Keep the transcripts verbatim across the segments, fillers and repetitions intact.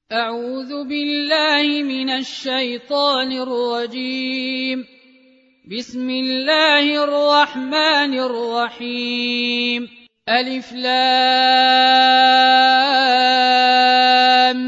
أعوذ بالله من الشيطان الرجيم. بسم الله الرحمن الرحيم. ألف لام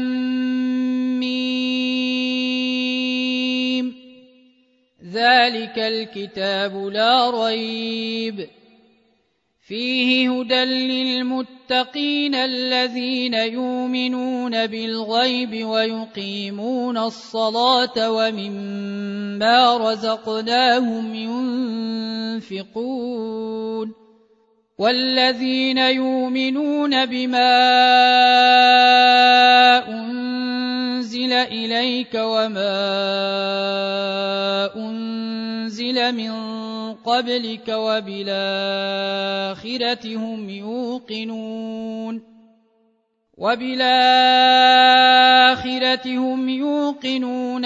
ميم. ذلك الكتاب لا ريب فيه هدى للمتقين الذين يؤمنون بالغيب ويقيمون الصلاة ومما رزقناهم ينفقون والذين يؤمنون بما أنزل إليك وما أنزل من قبلك وبالآخرة هم يوقنون وبالآخرة هم يوقنون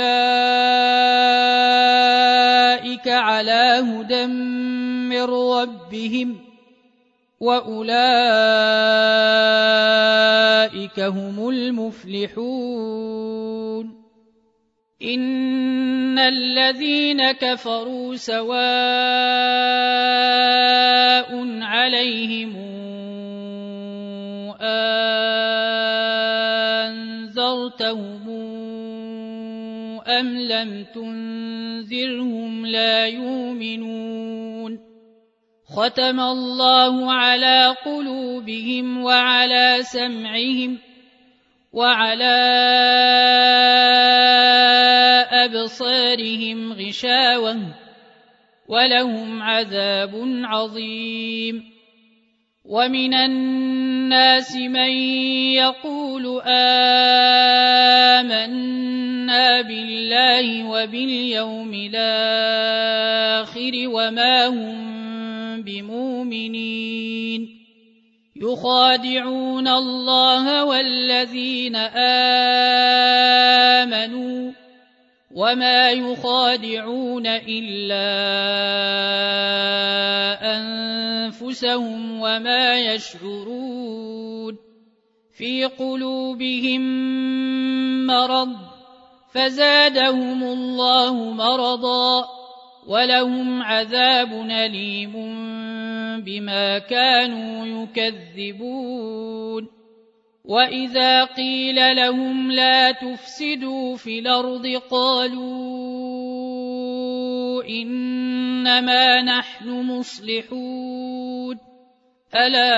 أولئك على هدى من ربهم وأولئك هم المفلحون. إن الذين كفروا سواء عليهم أنذرتهم أم لم تنذرهم لا يؤمنون. ختم الله على قلوبهم وعلى سمعهم وعلى أبصارهم غشاوة ولهم عذاب عظيم. ومن الناس من يقول آمنا بالله وباليوم الآخر وما هم بمؤمنين يخادعون الله والذين آمنوا وما يخادعون إلا أنفسهم وما يشعرون. في قلوبهم مرض فزادهم الله مرضا ولهم عذاب أليم بما كانوا يكذبون. وإذا قيل لهم لا تفسدوا في الأرض قالوا إنما نحن مصلحون ألا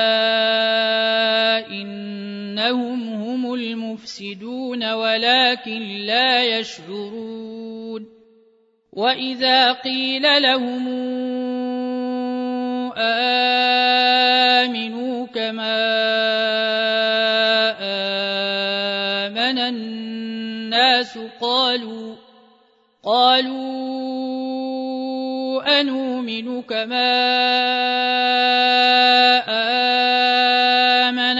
إنهم هم المفسدون ولكن لا يشعرون. وإذا قيل لهم آمنوا كما آمن الناس قالوا قالوا أنؤمن كما آمن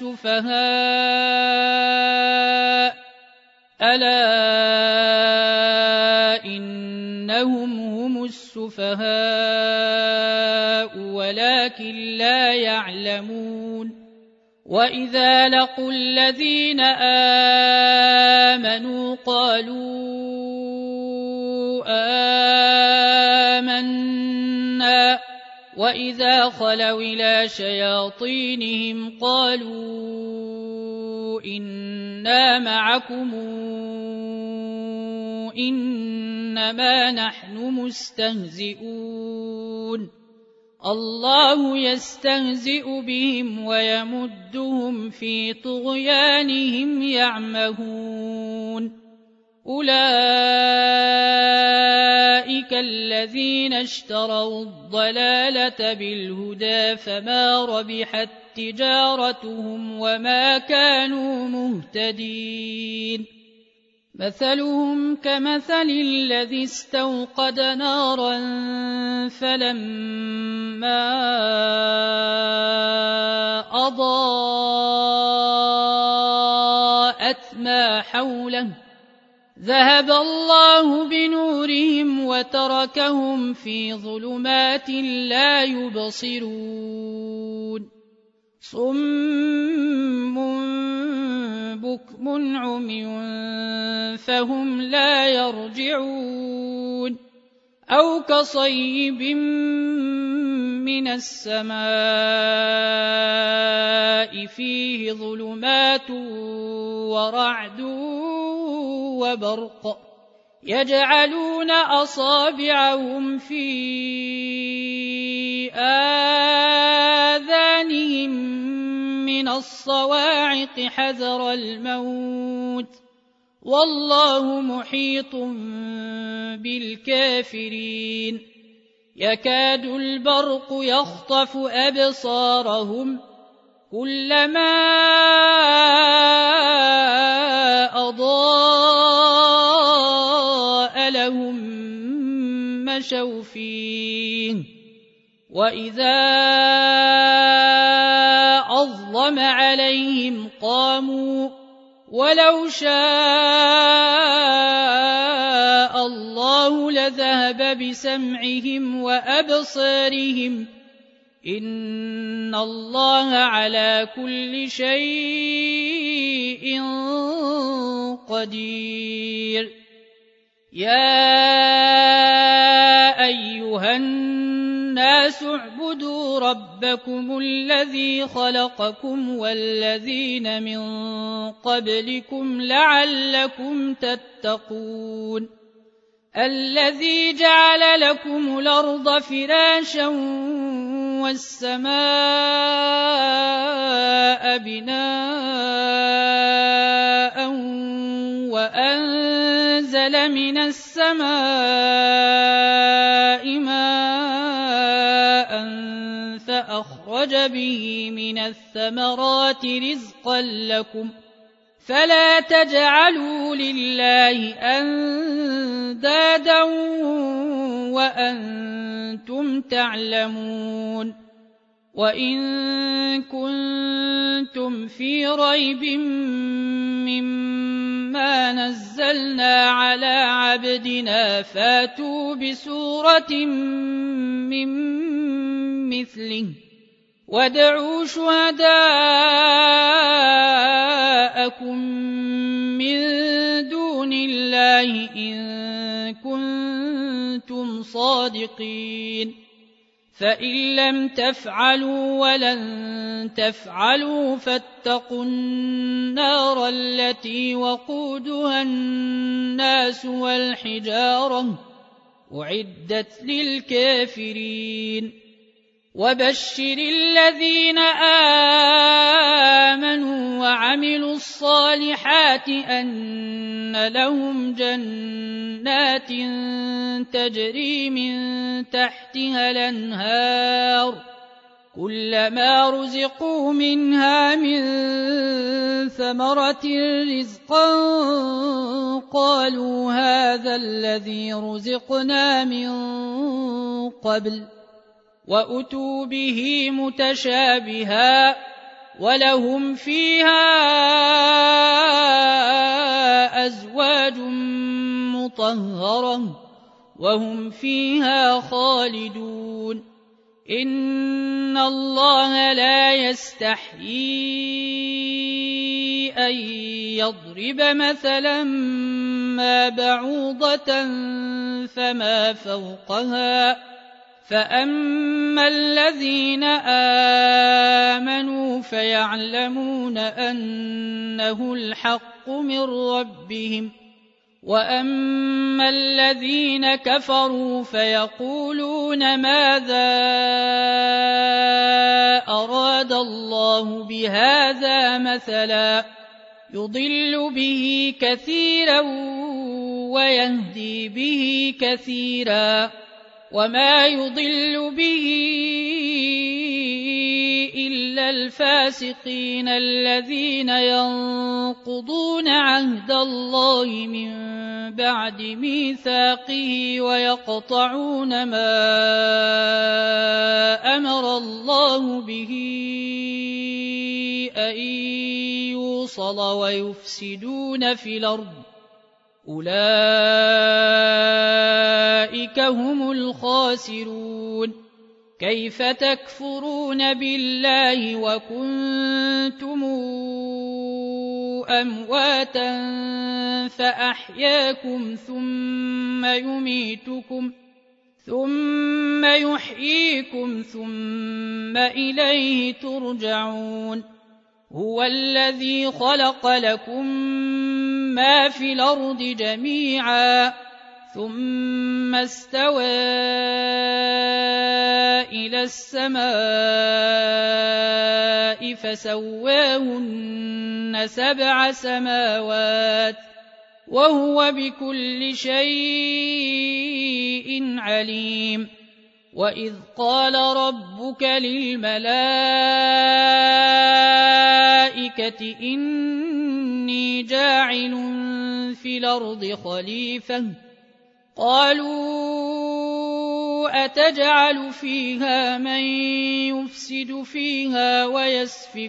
السفهاء ألا إنهم هم السفهاء ولكن لا يعلمون. وإذا لقوا الذين آمنوا قالوا آمنا وإذا خلوا إلى شياطينهم قالوا إنا معكم إنما نحن مستهزئون. الله يستهزئ بهم ويمدهم في طغيانهم يعمهون. أولئك الذين اشتروا الضلالة بالهدى فما ربحت تجارتهم وما كانوا مهتدين. مثلهم كمثل الذي استوقد نارا فلما أضاءت ما حوله ذهب الله بنورهم وتركهم في ظلمات لا يبصرون. صم بكم عمي فهم لا يرجعون أو كصيب من السماء فيه ظلمات ورعد وبرق يجعلون أصابعهم في آذانهم من الصواعق حذر الموت والله محيط بالكافرين يكاد البرق يخطف أبصارهم كلما أضاء لهم مشوا فيه وإذا أظلم عليهم قاموا ولو شاء الله لذهب بسمعهم وأبصارهم إن الله على كل شيء قدير يا أيها الناس اعبدوا ربكم الذي خلقكم والذين من قبلكم لعلكم تتقون الذي جعل لكم الأرض فراشا والسماء بناء وأنزل من السماء ماء فأخرج به من الثمرات رزقا لكم فلا تجعلوا لله أندادا وأنتم تعلمون وإن كنتم في ريب مما نزلنا على عبدنا فاتوا بسورة من مثله وادعوا شهداءكم من دون الله إن كنتم صادقين فإن لم تفعلوا ولن تفعلوا فاتقوا النار التي وقودها الناس والحجارة أعدت للكافرين وبشر الذين آمنوا وعملوا الصالحات أن لهم جنات تجري من تحتها الأنهار كلما رزقوا منها من ثمرة رزقا قالوا هذا الذي رزقنا من قبل وأتوا به متشابها ولهم فيها أزواج مطهرة وهم فيها خالدون إن الله لا يستحيي أن يضرب مثلا ما بعوضة فما فوقها فأما الذين آمنوا فيعلمون أنه الحق من ربهم وأما الذين كفروا فيقولون ماذا أراد الله بهذا مثلا يضل به كثيرا ويهدي به كثيرا وما يضل به إلا الفاسقين الذين ينقضون عهد الله من بعد ميثاقه ويقطعون ما أمر الله به أن يوصل ويفسدون في الأرض أولئك هم الخاسرون كيف تكفرون بالله وكنتم أمواتا فأحياكم ثم يميتكم ثم يحييكم ثم إليه ترجعون هو الذي خلق لكم ما في الأرض جميعا ثم استوى إلى السماء فسواهن سبع سماوات وهو بكل شيء عليم وإذ قال ربك للملائكة إني جاعل في الأرض خليفة قالوا أتجعل فيها من يفسد فيها ويسفك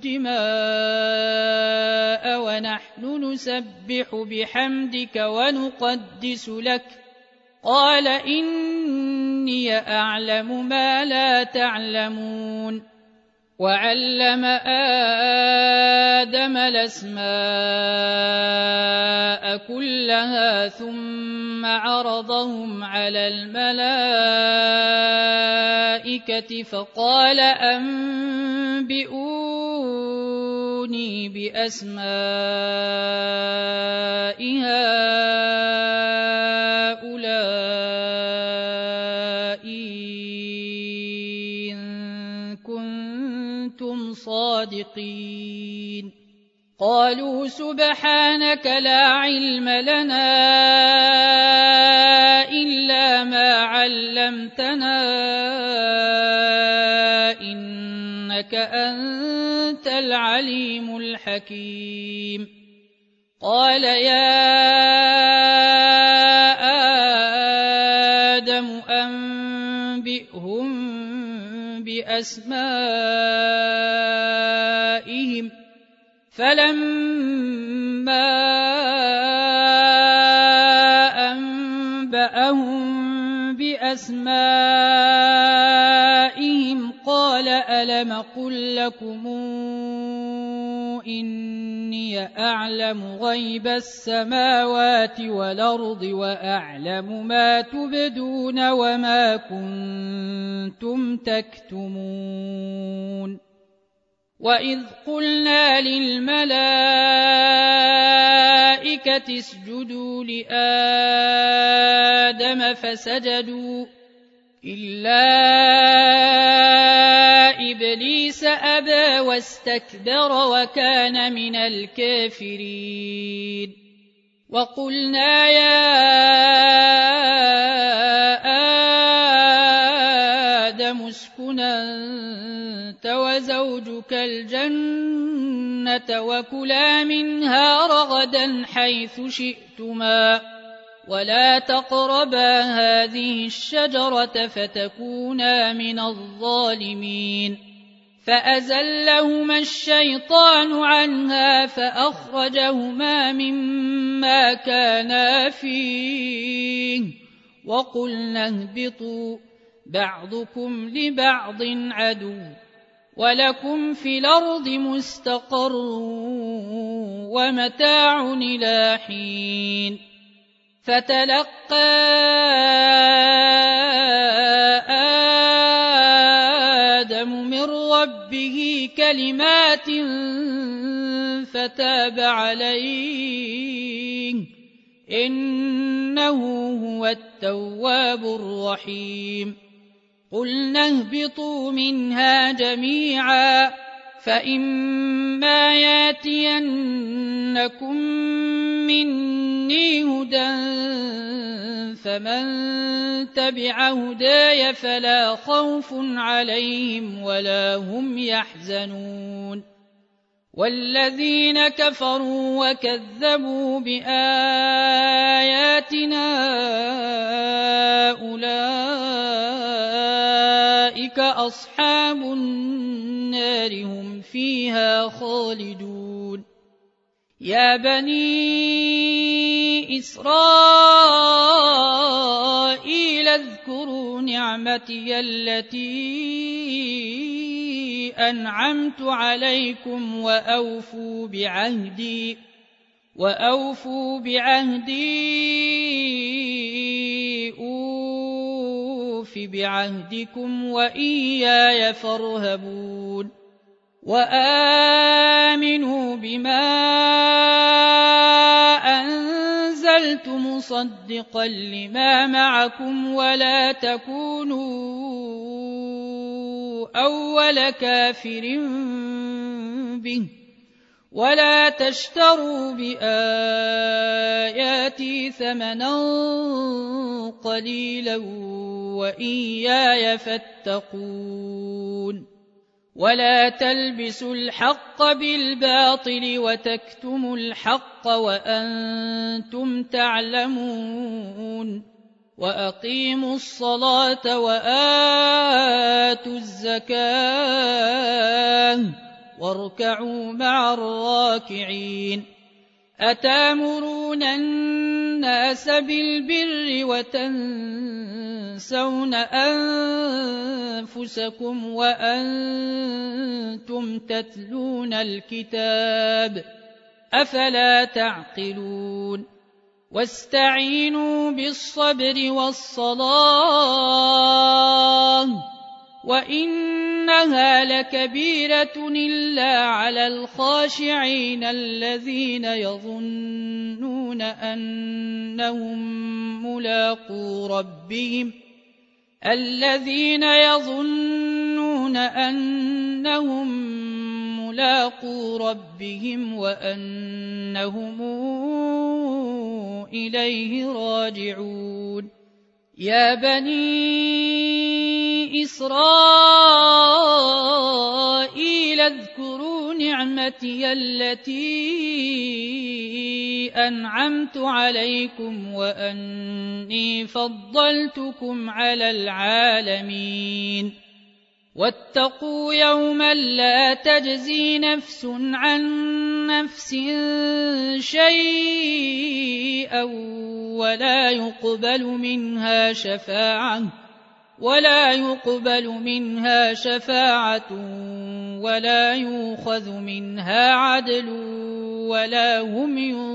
الدماء ونحن نسبح بحمدك ونقدس لك قال إني أعلم ما لا تعلمون وعلم آدم الأسماء كلها ثم عرضهم على الملائكة فقال أنبئوني بأسماء هؤلاء إن كنتم صادقين قالوا سبحانك لا علم لنا إلا ما علمتنا إنك أنت العليم الحكيم قال يا آدم أنبئهم بأسمائهم فلما أنبأهم بأسمائهم قال ألم قل لكم إني أعلم غيب السماوات والأرض وأعلم ما تبدون وما كنتم تكتمون وإذ قلنا للملائكة اسجدوا لآدم فسجدوا إلا إبليس أبى واستكبر وكان من الكافرين وقلنا يا آدم اسكن أنت وزوجك الجنة وكلا منها رغدا حيث شئتما ولا تقربا هذه الشجرة فتكونا من الظالمين فأزلهما الشيطان عنها فأخرجهما مما كانا فيه وقلنا اهبطوا بعضكم لبعض عدو ولكم في الأرض مستقر ومتاع إلى حين فتلقى آدم من ربه كلمات فتاب عليه إنه هو التواب الرحيم قلنا اهبطوا منها جميعا فإما ياتينكم مني هدى فمن تبع هداي فلا خوف عليهم ولا هم يحزنون والذين كفروا وكذبوا بآياتنا أولئك أصحاب النار هم فيها خالدون يا بني إسرائيل اذكروا نعمتي التي أنعمت عليكم وأوفوا بعهدي وأوفوا بعهدي أوف بعهدكم وإياي فارهبون وآمنوا بما أنزلت مصدقا لما معكم ولا تكونوا أول كافر به ولا تشتروا بآياتي ثمنا قليلا وإياي فاتقون ولا تلبسوا الحق بالباطل وتكتموا الحق وأنتم تعلمون وأقيموا الصلاة وآتوا الزكاة واركعوا مع الراكعين أتامرون الناس بالبر وتنسون أنفسكم وأنتم تتلون الكتاب أفلا تعقلون واستعينوا بالصبر والصلاة وإنها لكبيرة إلا على الخاشعين الذين يظنون أنهم ملاقو ربهم الذين يظنون أنهم ملاقو ربهم وأنهم إليه راجعون يا بني إسرائيل اذكروا نعمتي التي أنعمت عليكم وأني فضلتكم على العالمين واتقوا يوما لا تجزي نفس عن نفس شيئا ولا يقبل منها شفاعة ولا يقبل منها شفاعة ولا يؤخذ منها عدل ولا هم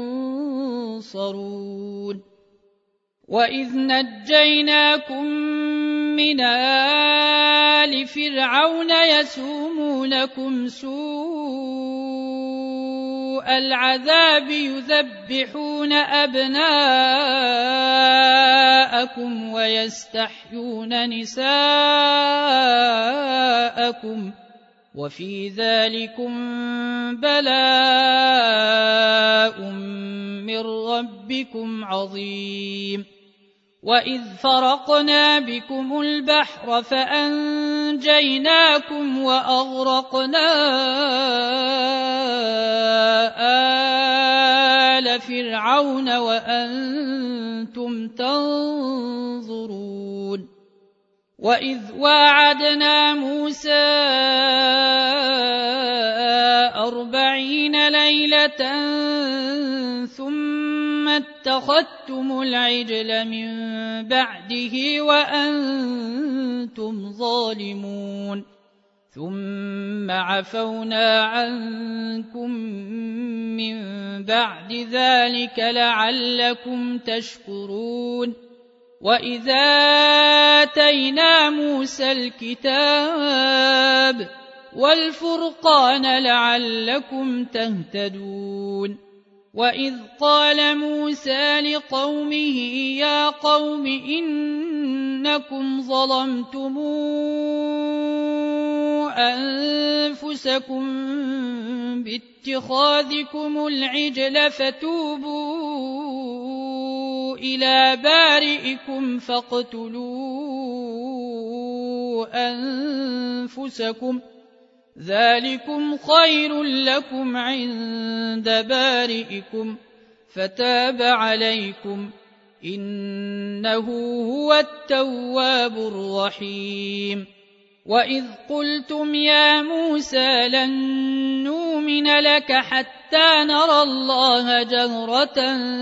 ينصرون وإذ نجيناكم من آل فرعون يسومونكم سوء العذاب يذبحون أبناءكم ويستحيون نساءكم وفي ذلكم بلاء من ربكم عظيم وإذ فرقنا بكم البحر فأنجيناكم وأغرقنا آل فرعون وأنتم تنظرون وإذ واعدنا موسى أربعين ليلة ثم اتخذتم العجل من بعده وأنتم ظالمون ثم عفونا عنكم من بعد ذلك لعلكم تشكرون وإذا آتينا موسى الكتاب والفرقان لعلكم تهتدون وإذ قال موسى لقومه يا قوم إنكم ظلمتم أنفسكم باتخاذكم العجل فتوبوا إلى بارئكم فاقتلوا أنفسكم ذلكم خير لكم عند بارئكم فتاب عليكم إنه هو التواب الرحيم وإذ قلتم يا موسى لن نؤمن لك حتى نرى الله جهرة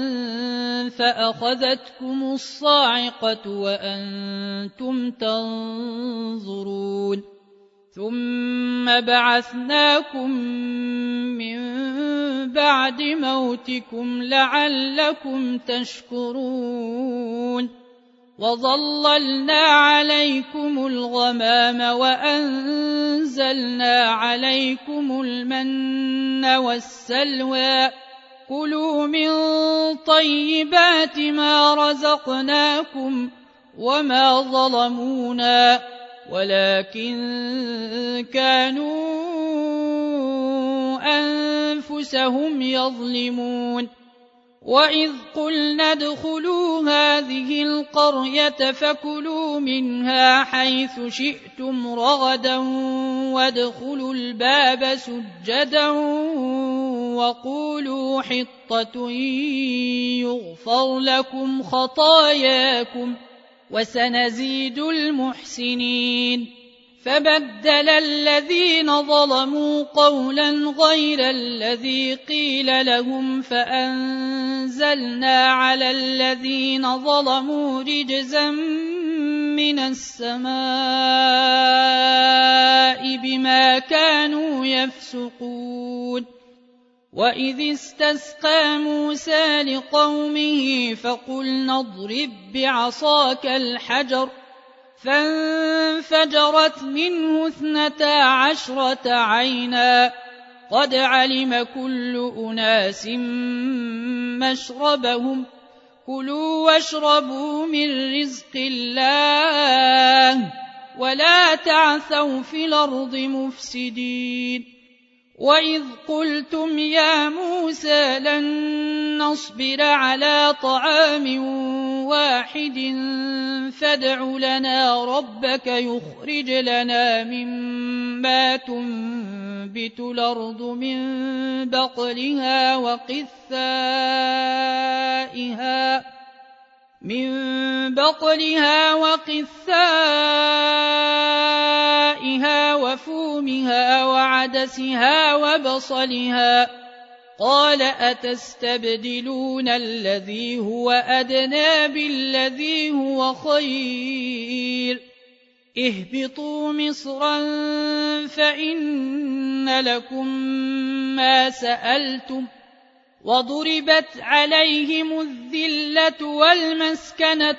فأخذتكم الصاعقة وأنتم تنظرون ثم بعثناكم من بعد موتكم لعلكم تشكرون وظللنا عليكم الغمام وأنزلنا عليكم المن والسلوى كلوا من طيبات ما رزقناكم وما ظلمونا ولكن كانوا أنفسهم يظلمون وإذ قلنا ادخلوا هذه القرية فكلوا منها حيث شئتم رغدا وادخلوا الباب سجدا وقولوا حطة يغفر لكم خطاياكم وسنزيد المحسنين فبدل الذين ظلموا قولا غير الذي قيل لهم فأنزلنا على الذين ظلموا رجزا من السماء بما كانوا يفسقون وإذ استسقى موسى لقومه فقلنا اضرب بعصاك الحجر فانفجرت منه اثنتا عشرة عينا قد علم كل أناس مشربهم كلوا واشربوا من رزق الله ولا تعثوا في الأرض مفسدين وإذ قلتم يا موسى لن نصبر على طعام واحد فادع لنا ربك يخرج لنا مما تنبت الأرض من بقلها وقثائها من بقلها وقثائها وفومها وعدسها وبصلها قال أتستبدلون الذي هو أدنى بالذي هو خير اهبطوا مصرا فإن لكم ما سألتم وضربت عليهم الذلة والمسكنة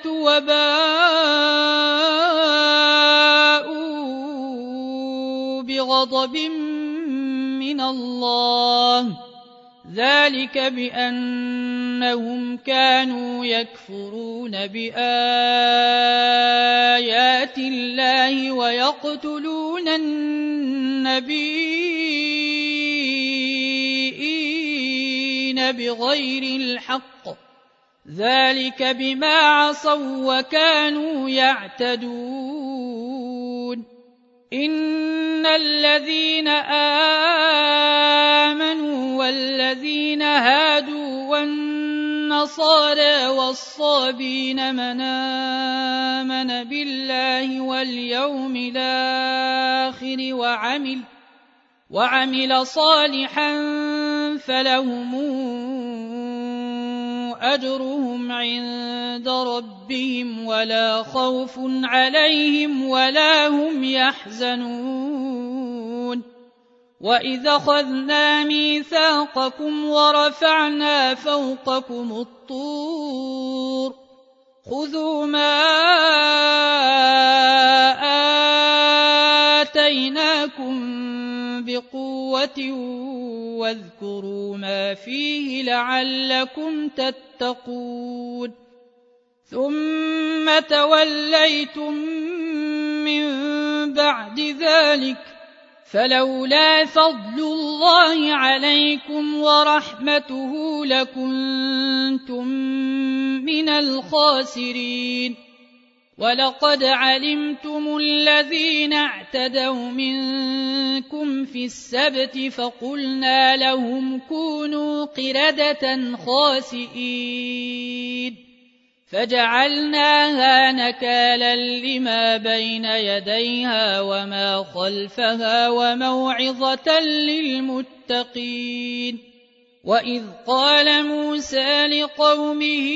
وباءوا بغضب من الله ذلك بأنهم كانوا يكفرون بآيات الله ويقتلون النبيين بغير الحق ذلك بما عصوا وكانوا يعتدون إن الذين آمنوا والذين هادوا والنصارى والصابين من آمن بالله واليوم الآخر وعمل وعمل صالحا فلهم أجرهم عند ربهم ولا خوف عليهم ولا هم يحزنون وإذا أخذنا ميثاقكم ورفعنا فوقكم الطور خذوا ما آتيناكم بقوة واذكروا ما فيه لعلكم تتقون ثم توليتم من بعد ذلك فلولا فضل الله عليكم ورحمته لكنتم من الخاسرين ولقد علمتم الذين اعتدوا منكم في السبت فقلنا لهم كونوا قردة خاسئين فجعلناها نكالا لما بين يديها وما خلفها وموعظة للمتقين وإذ قال موسى لقومه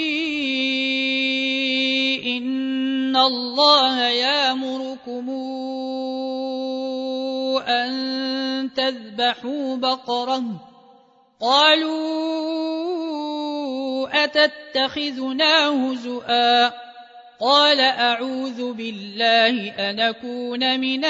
إن الله يأمركم أن تذبحوا بقرة قالوا أتتخذنا هزؤا قال أعوذ بالله أن أكون من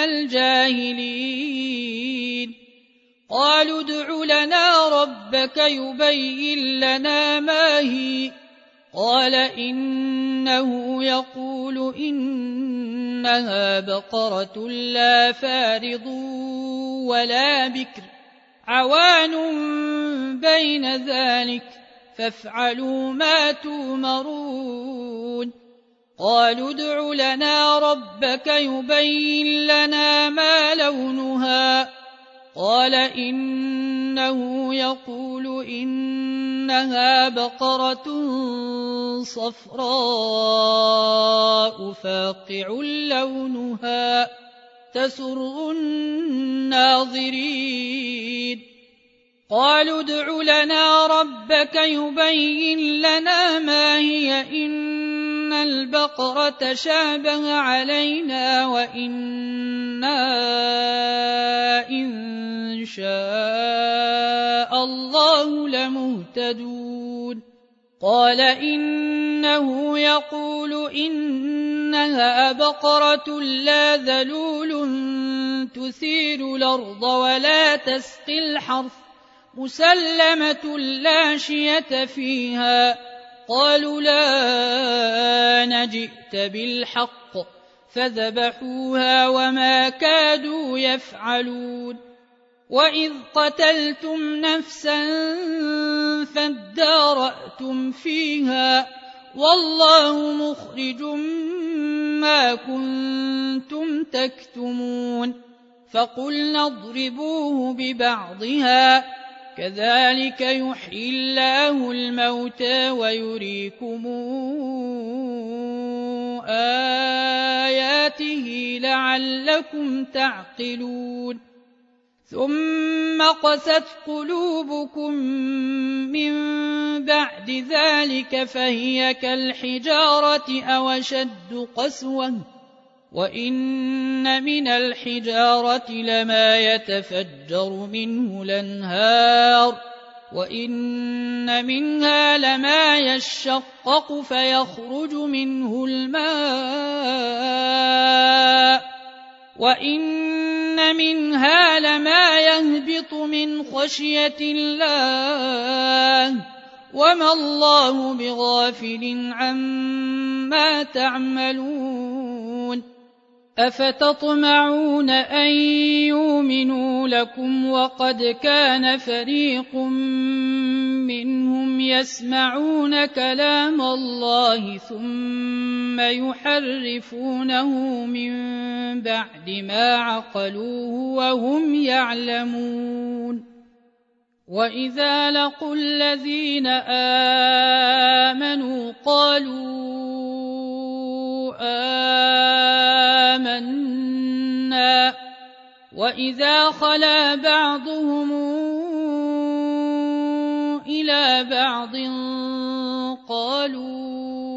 الجاهلين قالوا ادع لنا ربك يبين لنا ما هي قال إنه يقول إنها بقرة لا فارض ولا بكر عوان بين ذلك فافعلوا ما تومرون قالوا ادع لنا ربك يبين لنا ما لونها قال إنه يقول إنها بقرة صفراء فاقع لونها تسر الناظرين قالوا ادع لنا ربك يبين لنا ما هي إن البقرة شابه علينا وإنا إن شاء الله لمهتدون قال إنه يقول إنها بقرة لا ذلول تثير الأرض ولا تسقي الحرث مسلمة لا شية فيها قالوا لا نجئت بالحق فذبحوها وما كادوا يفعلون وإذ قتلتم نفسا فادارأتم فيها والله مخرج ما كنتم تكتمون فقلنا اضربوه ببعضها كذلك يحيي الله الموتى ويريكم آياته لعلكم تعقلون ثم قست قلوبكم من بعد ذلك فهي كالحجارة أو أشد قسوة وإن من الحجارة لما يتفجر منه الأنهار وإن منها لما يشقق فيخرج منه الماء وإن منها لما يهبط من خشية الله وما الله بغافل عما تعملون أفتطمعون أن يؤمنوا لكم وقد كان فريق منهم يسمعون كلام الله ثم يحرفونه من بعد ما عقلوه وهم يعلمون وإذا لقوا الذين آمنوا قالوا آمنا وإذا خلا بعضهم إلى بعض قالوا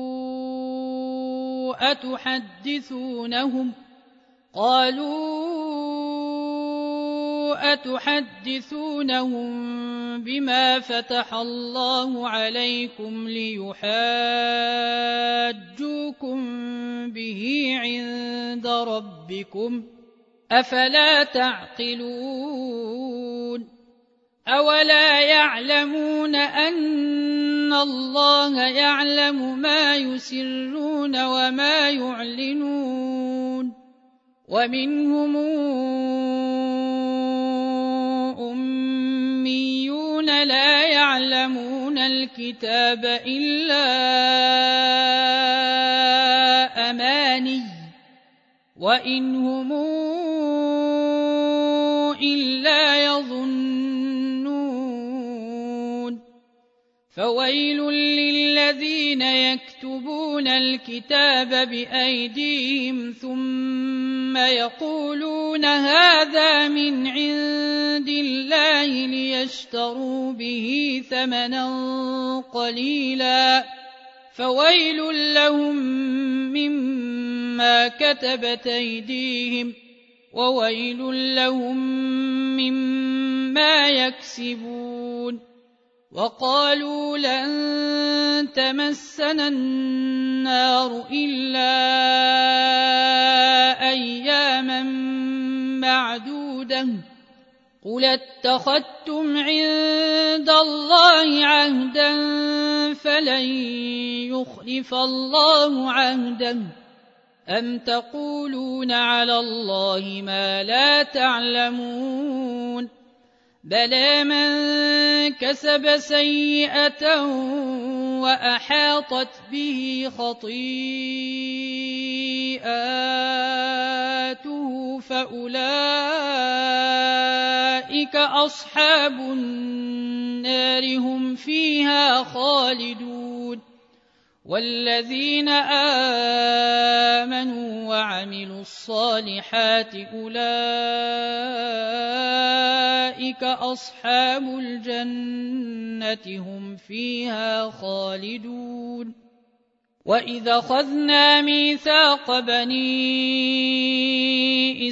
أتحدثونهم قالوا أتحدثونهم بما فتح الله عليكم ليحاجوكم به عند ربكم أفلا تعقلون أولا يعلمون أن الله يعلم ما يسرون وما يعلنون ومنهم أميون لا يعلمون الكتاب إلا أماني وإنهم إلا يظنون فويل للذين يكتبون الكتاب بأيديهم ثم يقولون هذا من عند الله ليشتروا به ثمنا قليلا فويل لهم مما كتبت أيديهم وويل لهم مما يكسبون. وقالوا لن تمسنا النار إلا أياما معدودة قل اتخذتم عند الله عهدا فلن يخلف الله عهده أم تقولون على الله ما لا تعلمون. بلى من كسب سيئة وأحاطت به خطيئاته فأولئك أصحاب النار هم فيها خالدون. والذين آمنوا وعملوا الصالحات أولئك أصحاب الجنة هم فيها خالدون. وإذا أخذنا ميثاق بني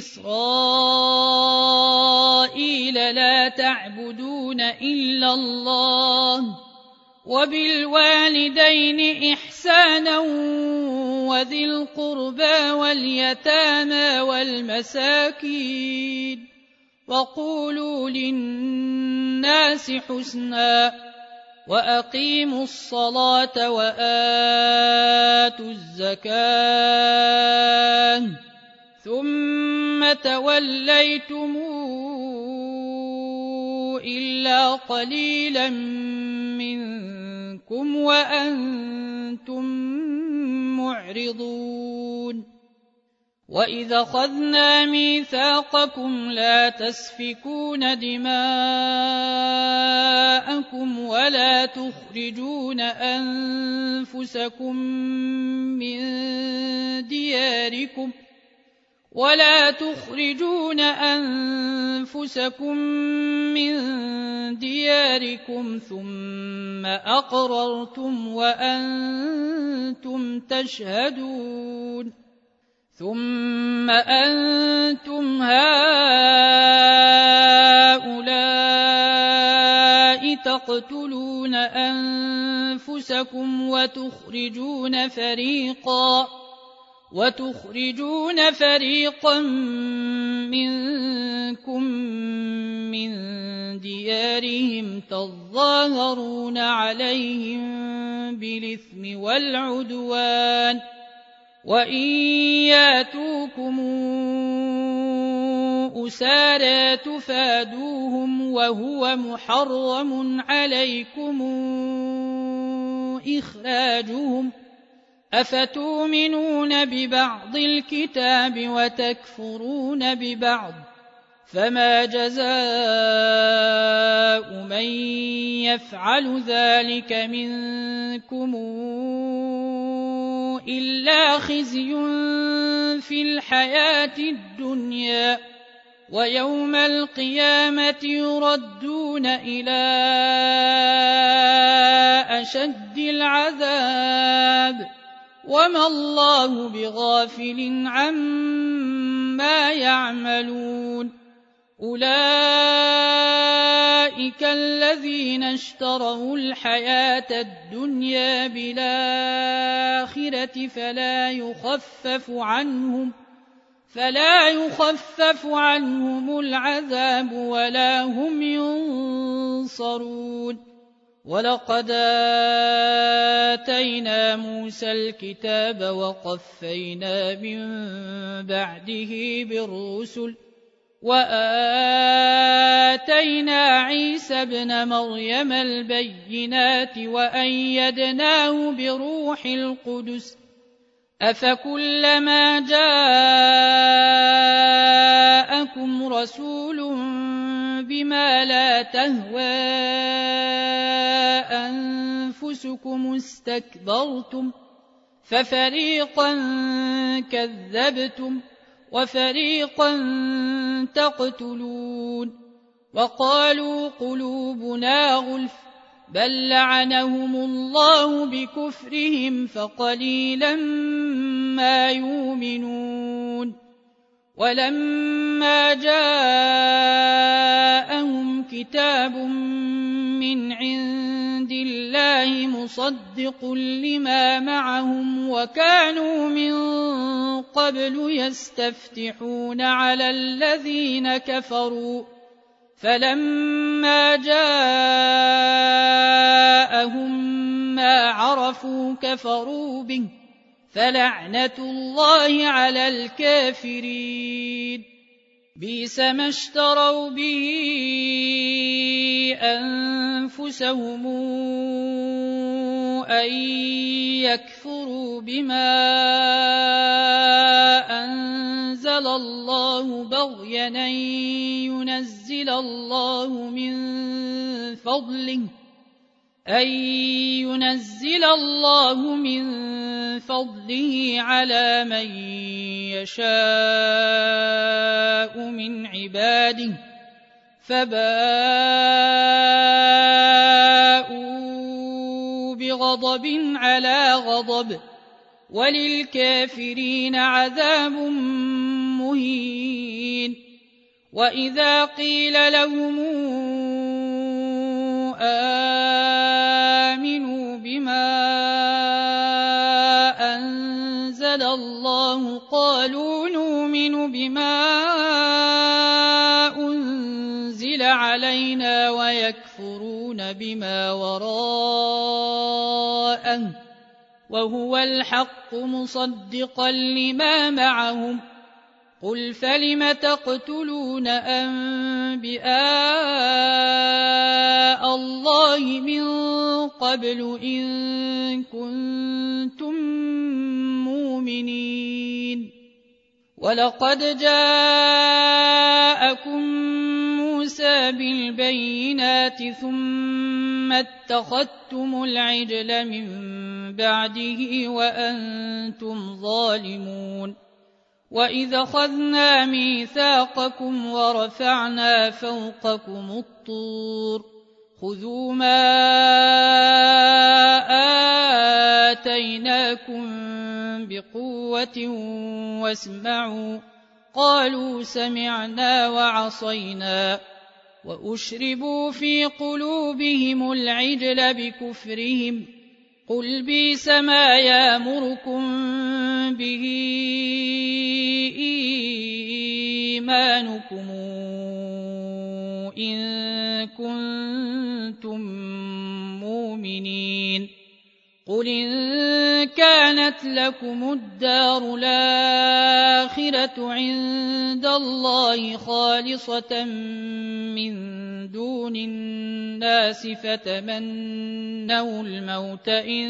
إسرائيل لا تعبدون إلا الله وبالوالدين إحسانا وذي القربى واليتامى والمساكين وقولوا للناس حسنا وأقيموا الصلاة وآتوا الزكاة ثم توليتم إلا قليلا منكم وأنتم معرضون. وإذا أخذنا ميثاقكم لا تسفكون دماءكم ولا تخرجون أنفسكم من دياركم ولا تخرجون أنفسكم من دياركم ثم أقررتم وأنتم تشهدون. ثم أنتم هؤلاء تقتلون أنفسكم وتخرجون فريقا وتخرجون فريقا منكم من ديارهم تظاهرون عليهم بالإثم والعدوان وإن ياتوكم أسارى تفادوهم وهو محرم عليكم إخراجهم أفتؤمنون ببعض الكتاب وتكفرون ببعض فما جزاء من يفعل ذلك منكم إلا خزي في الحياة الدنيا ويوم القيامة يردون إلى أشد العذاب وما الله بغافل عما يعملون. أولئك الذين اشتروا الحياة الدنيا بالآخرة فلا يخفف عنهم فلا يخفف عنهم العذاب ولا هم ينصرون. ولقد آتينا موسى الكتاب وقفينا من بعده بالرسل وآتينا عيسى ابن مريم البينات وأيدناه بروح القدس أفكلما جاءكم رسول بما لا تهوى أنفسكم استكبرتم ففريقا كذبتم وفريقا تقتلون. وقالوا قلوبنا غلف بل لعنهم الله بكفرهم فقليلا ما يؤمنون. ولما جاءهم كتاب من عند الله مصدق لما معهم وكانوا من قبل يستفتحون على الذين كفروا فلما جاءهم ما عرفوا كفروا به فلعنة الله على الكافرين بئس ما اشتروا به أنفسهم أن يكفروا بما أنزل الله بغيا أن ينزل الله من فضله أن ينزل الله من فضله على من يشاء من عباده فباءوا بغضب على غضب وللكافرين عذاب مهين وإذا قيل لهم آمنوا بما أنزل الله قالوا نؤمن بما أنزل علينا ويكفرون بما وراءه وهو الحق مصدقا لما معهم قل فلم تقتلون أنبياء الله من قبل إن كنتم مؤمنين ولقد جاءكم موسى بالبينات ثم اتخذتم العجل من بعده وأنتم ظالمون وإذ أخذنا ميثاقكم ورفعنا فوقكم الطور خذوا ما آتيناكم بقوة واسمعوا قالوا سمعنا وعصينا وأشربوا في قلوبهم العجل بكفرهم قل بئس ما يأمركم به إيمانكم إن كنتم مؤمنين قل إن كانت لكم الدار الآخرة عند الله خالصة من دون الناس فتمنوا الموت إن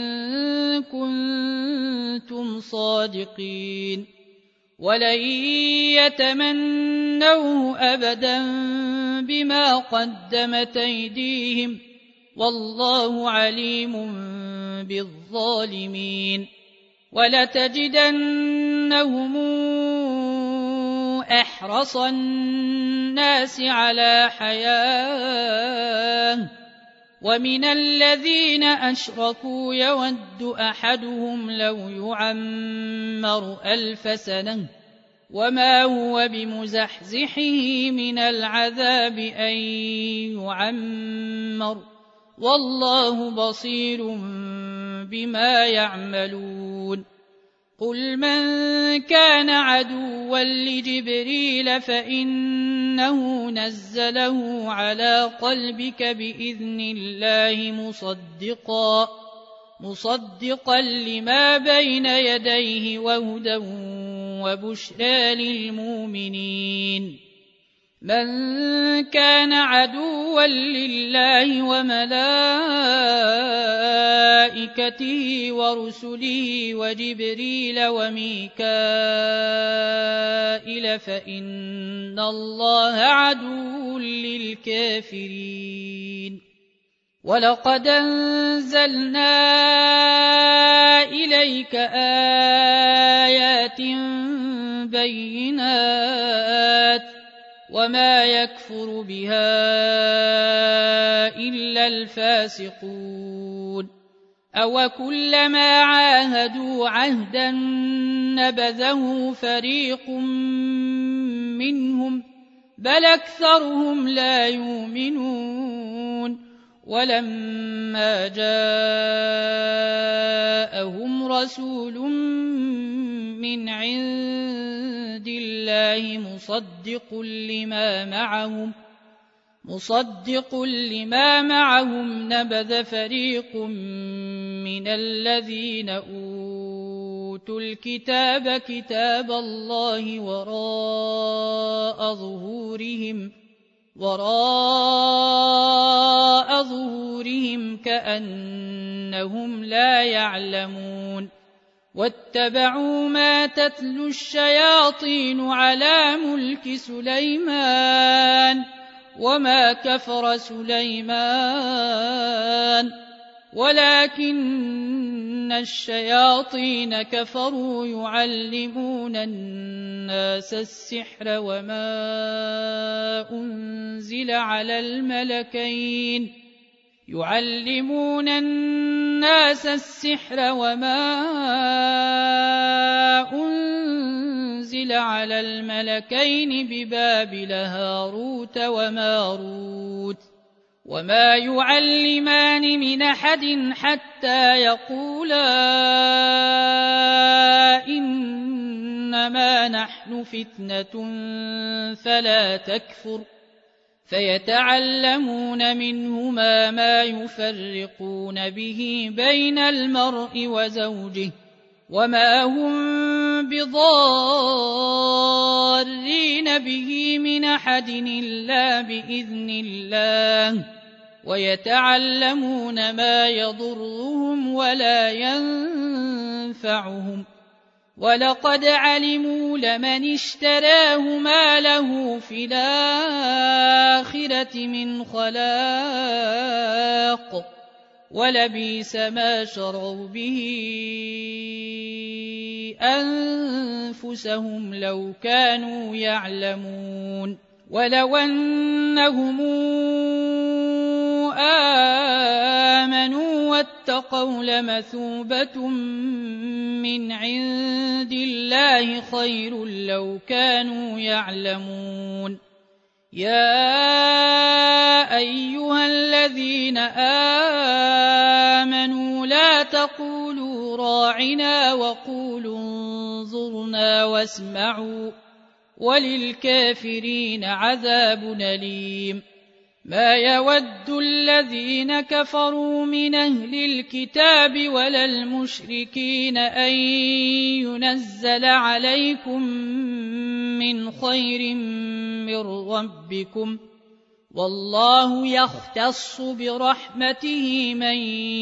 كنتم صادقين ولن يتمنوه أبدا بما قدمت أيديهم والله عليم بالظالمين ولتجدنهم أحرص الناس على حياة ومن الذين أشركوا يود أحدهم لو يعمر ألف سنة وما هو بمزحزحه من العذاب أن يعمر والله بصير بما يعملون قل من كان عدوا لجبريل فإنه نزله على قلبك بإذن الله مصدقا مصدقا لما بين يديه وهدى وبشرى للمؤمنين من كان عدوا لله وملائكته ورسله وجبريل وميكائيل فإن الله عدو للكافرين ولقد أنزلنا إليك آيات بينات وما يكفر بها إلا الفاسقون أو كلما عاهدوا عهدا نبذه فريق منهم بل أكثرهم لا يؤمنون ولما جاءهم رسول من عند الله مصدق لما معهم مصدق لما معهم نبذ فريق من الذين أوتوا الكتاب كتاب الله وراء ظهورهم وراء ظهورهم كأنهم لا يعلمون واتبعوا ما تتلو الشياطين على ملك سليمان وما كفر سليمان ولكن الشياطين كفروا يعلمون الناس السحر وما أنزل على الملكين يعلمون الناس السحر وما أنزل على الملكين ببابل هاروت وماروت وما يعلمان من أحد حتى يقولا إنما نحن فتنة فلا تكفر فيتعلمون منهما ما يفرقون به بين المرء وزوجه وما هم بضارين به من أحد إلا بإذن الله ويتعلمون ما يضرهم ولا ينفعهم ولقد علموا لمن اشتراه ما له في الآخرة من خلاق ولبئس ما شروا به أنفسهم لو كانوا يعلمون ولو أنهم آمنوا واتقوا لمثوبة من عند الله خير لو كانوا يعلمون يا أيها الذين آمنوا لا تقولوا راعنا وقولوا انظرنا واسمعوا وللكافرين عذاب أليم ما يود الذين كفروا من أهل الكتاب ولا المشركين أن ينزل عليكم من خير من ربكم والله يختص برحمته من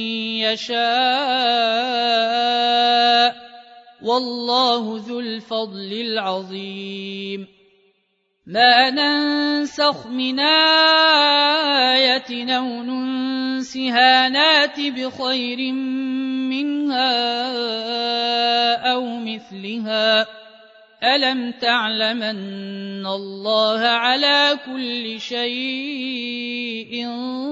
يشاء والله ذو الفضل العظيم ما ننسخ من آية أو ننسها نات بخير منها أو مثلها ألم تعلم أن الله على كل شيء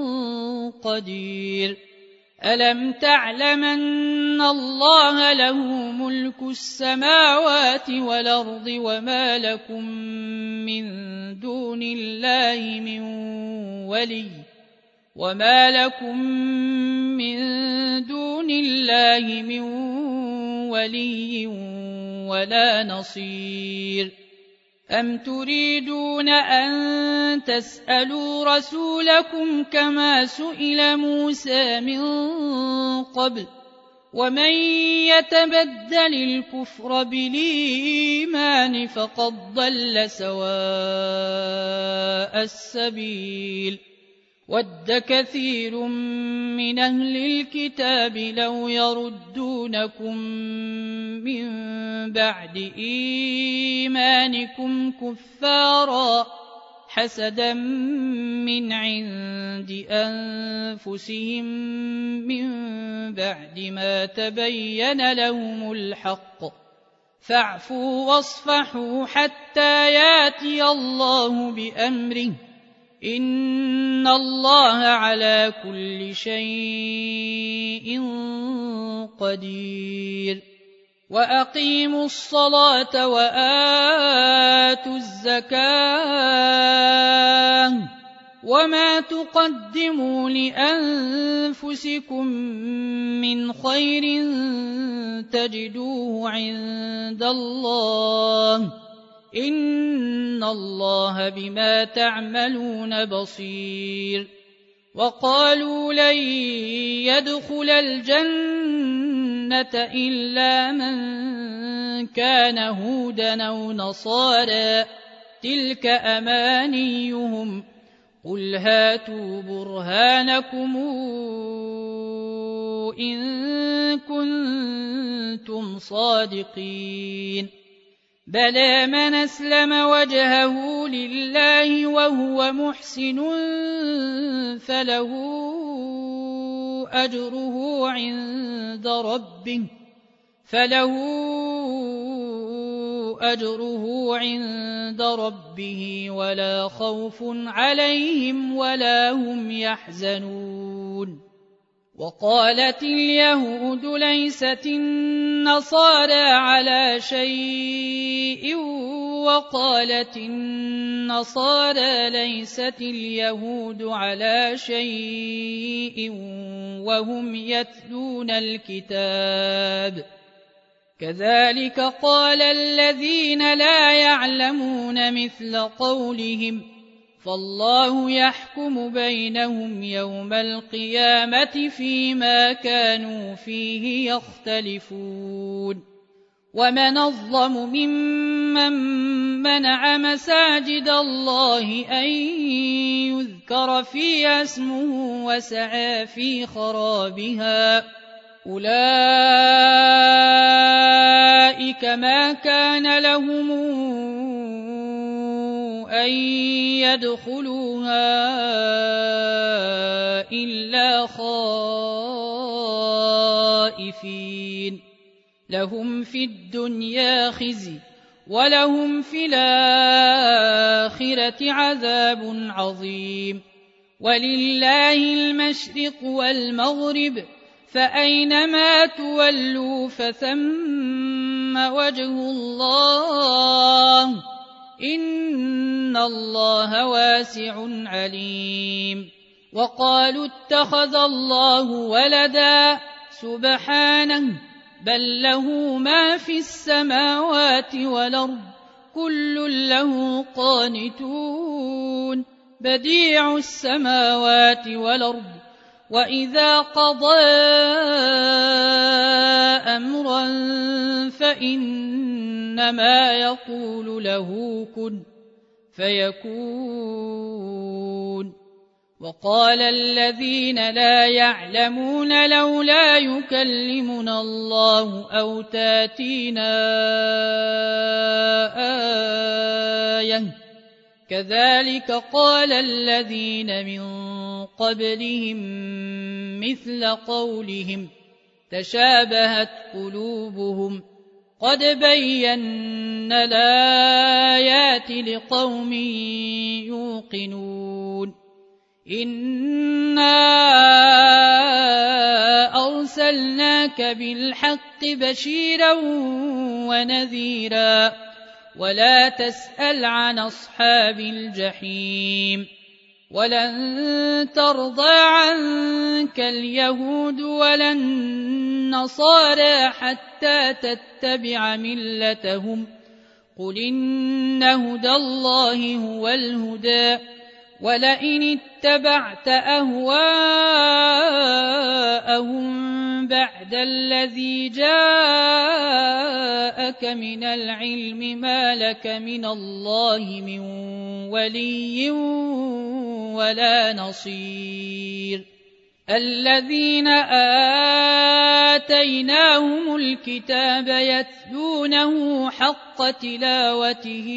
قدير ألم تعلم أن الله له ملك السماوات والأرض وما لكم من دون الله من ولي وما لكم من دون الله من ولي ولا نصير أم تريدون أن تسألوا رسولكم كما سئل موسى من قبل ومن يتبدل الكفر بالإيمان فقد ضل سواء السبيل ود كثير من أهل الكتاب لو يردونكم من بعد إيمانكم كفارا حسدا من عند أنفسهم من بعد ما تبين لهم الحق فاعفوا واصفحوا حتى ياتي الله بأمره إن الله على كل شيء قدير وأقيموا الصلاة وآتوا الزكاة وما تقدموا لأنفسكم من خير تجدوه عند الله إن الله بما تعملون بصير. وقالوا لن يدخل الجنة إلا من كان هودا أو نصارى تلك أمانيهم قل هاتوا برهانكم إن كنتم صادقين. بلى من أسلم وجهه لله وهو محسن فله أجره عند ربه فله أجره عند ربه ولا خوف عليهم ولا هم يحزنون. وقالت اليهود ليست النصارى على شيء وقالت النصارى ليست اليهود على شيء وهم يتلون الكتاب كذلك قال الذين لا يعلمون مثل قولهم فالله يحكم بينهم يوم القيامة فيما كانوا فيه يختلفون. ومن أظلم ممن منع مساجد الله أن يذكر فيها اسمه وسعى في خرابها أولئك ما كان لهم أن يدخلوها إلا خائفين لهم في الدنيا خزي ولهم في الآخرة عذاب عظيم. ولله المشرق والمغرب فأينما تولوا فثم وجه الله إن الله واسع عليم. وقالوا اتخذ الله ولدا سبحانه بل له ما في السماوات والأرض كل له قانتون بديع السماوات والأرض وإذا قضى أمرا فإنما يقول له كن فيكون. وقال الذين لا يعلمون لولا يكلمنا الله أو تاتينا آية كذلك قال الذين من قبلهم مثل قولهم تشابهت قلوبهم قد بينا الآيات لقوم يوقنون. إنا أرسلناك بالحق بشيرا ونذيرا ولا تسأل عن أصحاب الجحيم. ولن ترضى عنك اليهود ولا النصارى حتى تتبع ملتهم قل إن هدى الله هو الهدى ولئن اتبعت أهواءهم بعد الذي جاءك من العلم ما لك من الله من ولي ولا نصير. الذين آتيناهم الكتاب يتلونه حق تلاوته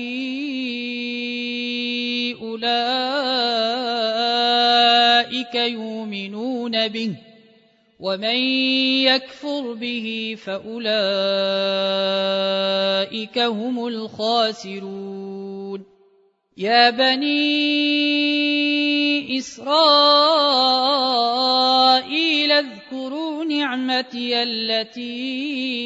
أولئك يؤمنون به ومن يكفر به فأولئك هم الخاسرون. يا بني إسرائيل اذكروا نعمتي نعمتي التي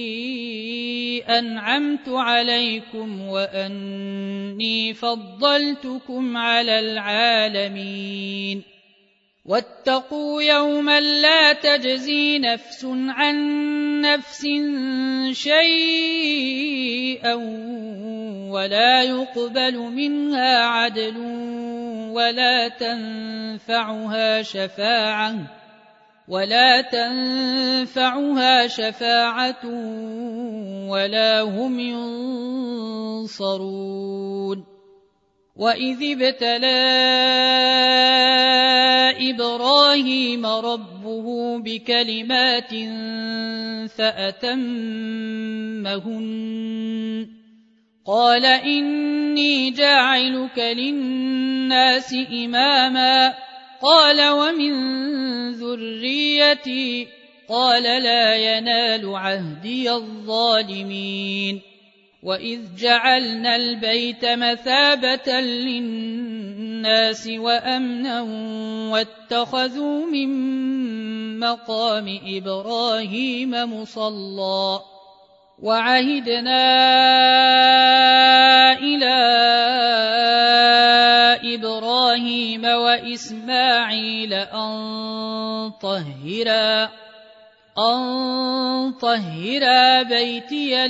أنعمت عليكم وأني فضلتكم على العالمين واتقوا يوما لا تجزي نفس عن نفس شيئا ولا يقبل منها عدل ولا تنفعها شفاعة ولا تنفعها شفاعة ولا هم ينصرون وإذ ابتلى إبراهيم ربه بكلمات فأتمهن قال إني جاعلك للناس إماما قال ومن ذريتي قال لا ينال عهدي الظالمين وإذ جعلنا البيت مثابة للناس وأمنا واتخذوا من مقام إبراهيم مصلى وعهدنا إلى إبراهيم وإسماعيل أن طهرا أن طهرا بيتي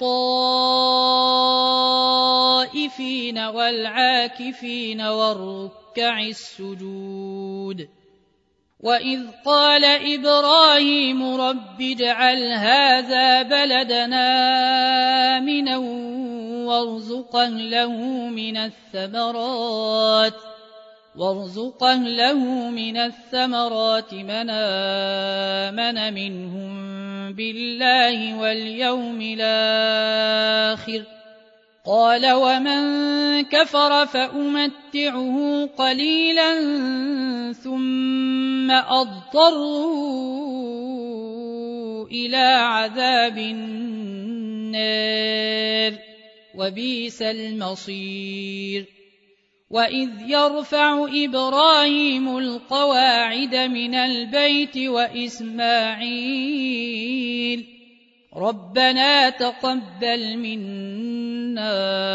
للطائفين والعاكفين والركع السجود وإذ قال إبراهيم رب اجعل هذا بلدنا آمنا وارزقا له من الثمرات وارزقا له من الثمرات من آمن منهم بالله واليوم الآخر قال ومن كفر فأمتعه قليلا ثم أضطره إلى عذاب النار وبئس المصير وإذ يرفع إبراهيم القواعد من البيت وإسماعيل ربنا تقبل منا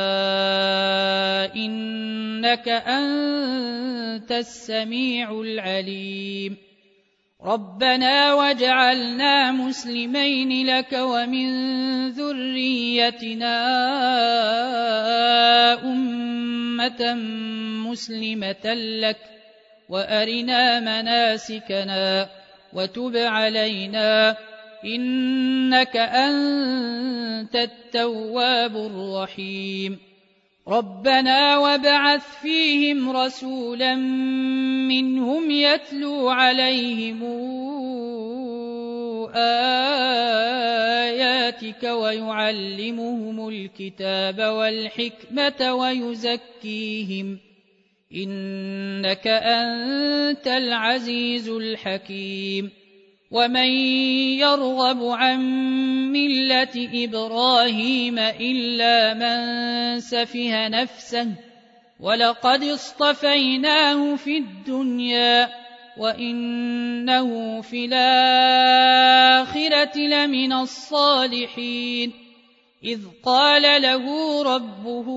إنك أنت السميع العليم ربنا واجعلنا مسلمين لك ومن ذريتنا أمة مسلمة لك وأرنا مناسكنا وتب علينا إنك أنت التواب الرحيم ربنا وابعث فيهم رسولا منهم يتلو عليهم آياتك ويعلمهم الكتاب والحكمة ويزكيهم إنك أنت العزيز الحكيم ومن يرغب عن ملة إبراهيم إلا من سفه نفسه ولقد اصطفيناه في الدنيا وإنه في الآخرة لمن الصالحين إذ قال له ربه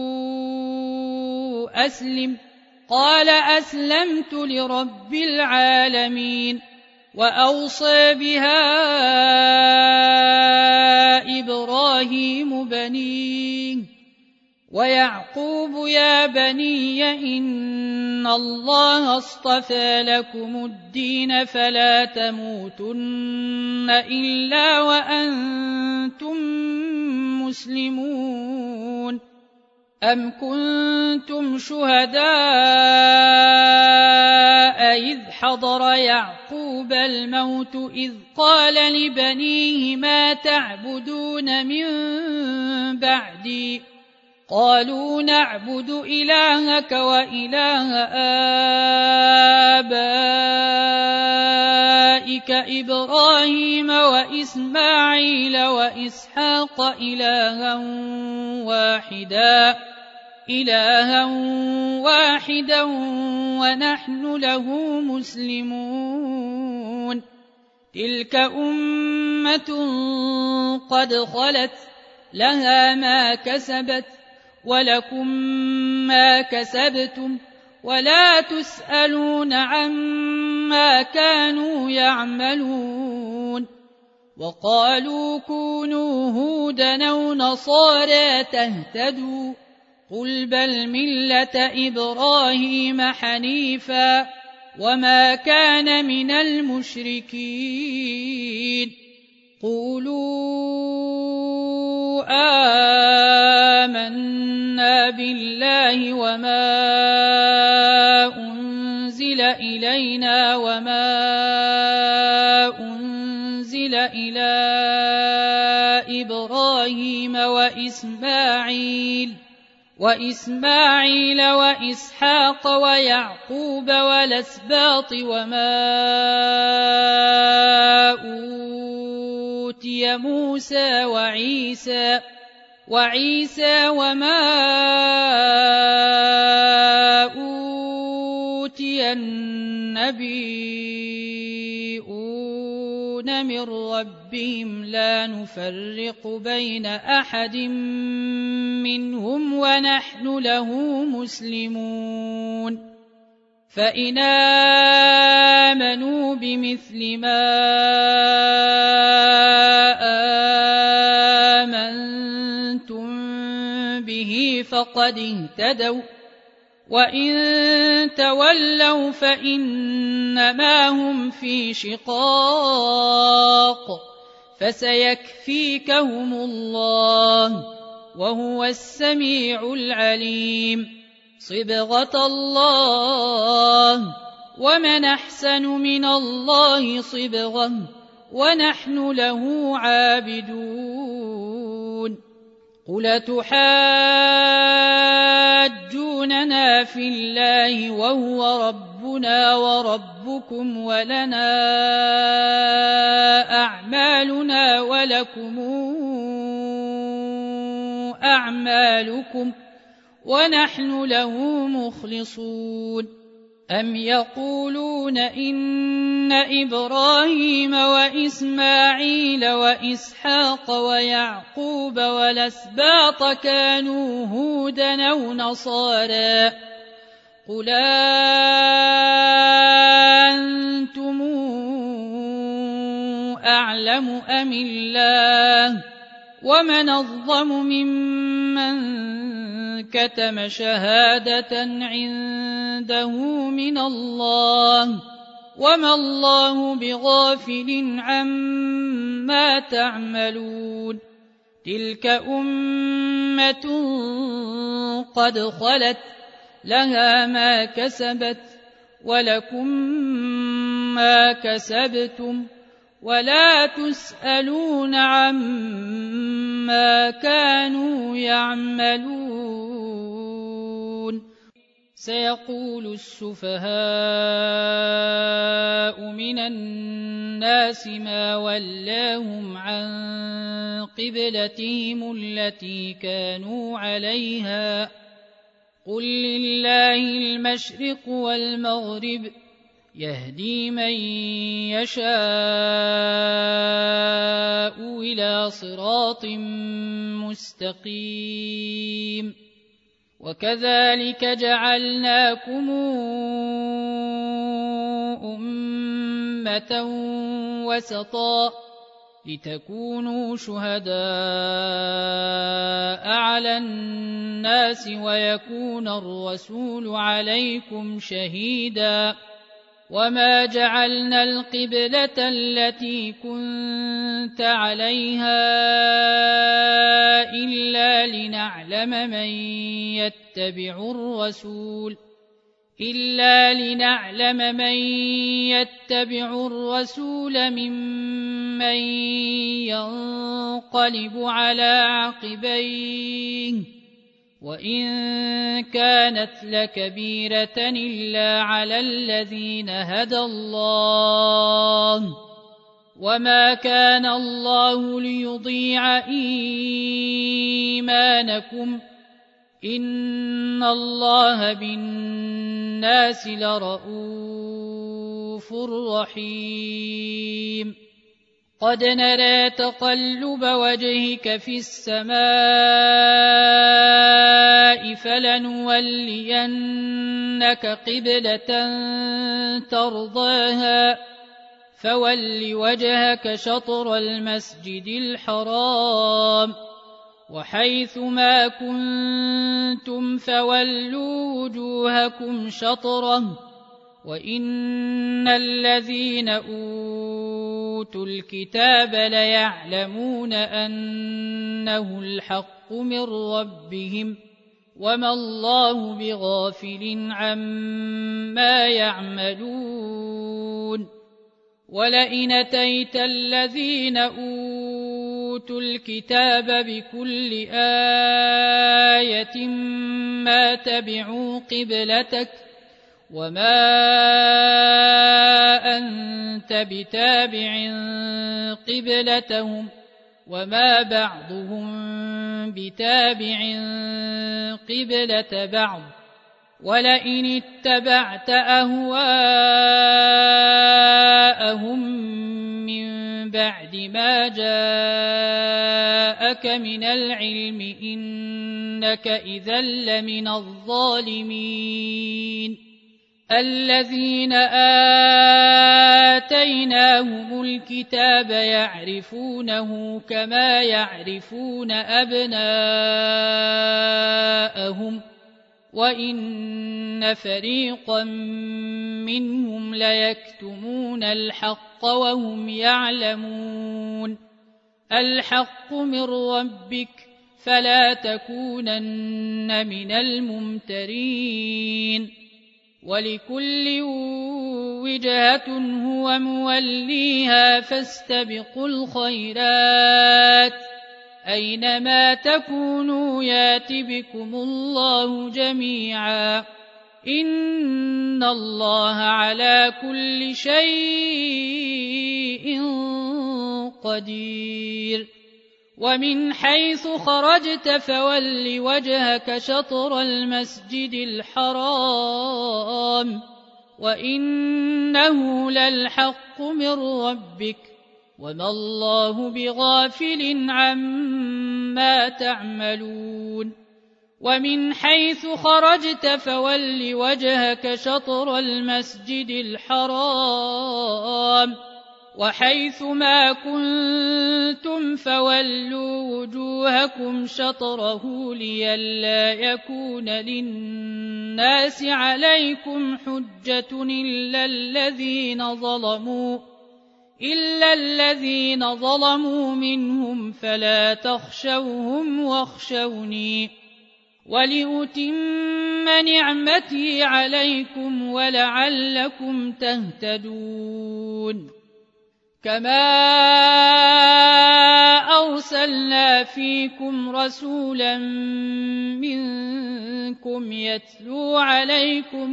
أسلم قال أسلمت لرب العالمين وأوصى بها إبراهيم بنيه ويعقوب يا بني إن الله اصطفى لكم الدين فلا تموتن إلا وأنتم مسلمون أم كنتم شهداء إذ حضر يعقوب الموت إذ قال لبنيه ما تعبدون من بعدي قالوا نعبد إلهك وإله آبائك إبراهيم وإسماعيل وإسحاق إلها واحدا إلها واحدا ونحن له مسلمون تلك أمة قد خلت لها ما كسبت ولكم ما كسبتم ولا تسألون عما كانوا يعملون وقالوا كونوا هودا أو نصارى تهتدوا قل بل ملة إبراهيم حنيفا وما كان من المشركين قولوا آمنا بالله وما أنزل إلينا وما أنزل إلى إبراهيم وإسماعيل وإسماعيل وإسحاق ويعقوب والأسباط وما أوتي موسى وعيسى وعيسى وما أوتي النبيون من ربهم لا نفرق بين أحد منهم ونحن له مسلمون فإن آمنوا بمثل ما آمنتم به فقد اهتدوا وإن تولوا فإنما هم في شقاق فسيكفيكهم الله وهو السميع العليم صبغة الله ومن أحسن من الله صبغة ونحن له عابدون قل تحاجوننا في الله وهو ربنا وربكم ولنا أعمالنا ولكم أعمالكم ونحن له مخلصون أم يقولون إن إبراهيم وإسماعيل وإسحاق ويعقوب والأسباط كانوا هودا أو نصارى قل أنتم أعلم أم الله ومن أظلم ممن كتم شهادة عنده من الله وما الله بغافل عما تعملون تلك أمة قد خلت لها ما كسبت ولكم ما كسبتم ولا تسألون عما كانوا يعملون سيقول السفهاء من الناس ما ولاهم عن قبلتهم التي كانوا عليها قل لله المشرق والمغرب يهدي من يشاء إلى صراط مستقيم وكذلك جعلناكم أمة وسطا لتكونوا شهداء على الناس ويكون الرسول عليكم شهيدا وما جعلنا القبلة التي كنت عليها إلا لنعلم من يتبع الرسول إلا لنعلم من يتبع الرسول ممن ينقلب على عقبيه وإن كانت لكبيرة إلا على الذين هدى الله وما كان الله ليضيع إيمانكم إن الله بالناس لرءوف رحيم قد نرى تقلب وجهك في السماء فلنولينك قبلة ترضاها فول وجهك شطر المسجد الحرام وحيث ما كنتم فولوا وجوهكم شطره وإن الذين أوتوا الكتاب ليعلمون أنه الحق من ربهم وما الله بغافل عما يعملون ولئن أتيت الذين أوتوا الكتاب بكل آية ما تبعوا قبلتك وما أنت بتابع قبلتهم وما بعضهم بتابع قبلة بعض ولئن اتبعت أهواءهم من بعد ما جاءك من العلم إنك إذا لمن الظالمين الذين آتيناهم الكتاب يعرفونه كما يعرفون أبناءهم وإن فريقا منهم ليكتمون الحق وهم يعلمون الحق من ربك فلا تكونن من الممترين ولكل وجهة هو موليها فاستبقوا الخيرات أينما تكونوا يات بكم الله جميعا إن الله على كل شيء قدير ومن حيث خرجت فول وجهك شطر المسجد الحرام وإنه للحق من ربك وما الله بغافل عما تعملون ومن حيث خرجت فول وجهك شطر المسجد الحرام وحيث ما كنتم فولوا وجوهكم شطره لئلا يكون للناس عليكم حجة إلا الذين ظلموا إلا الذين ظلموا منهم فلا تخشوهم واخشوني ولأتم نعمتي عليكم ولعلكم تهتدون كما أرسلنا فيكم رسولا منكم يتلو عليكم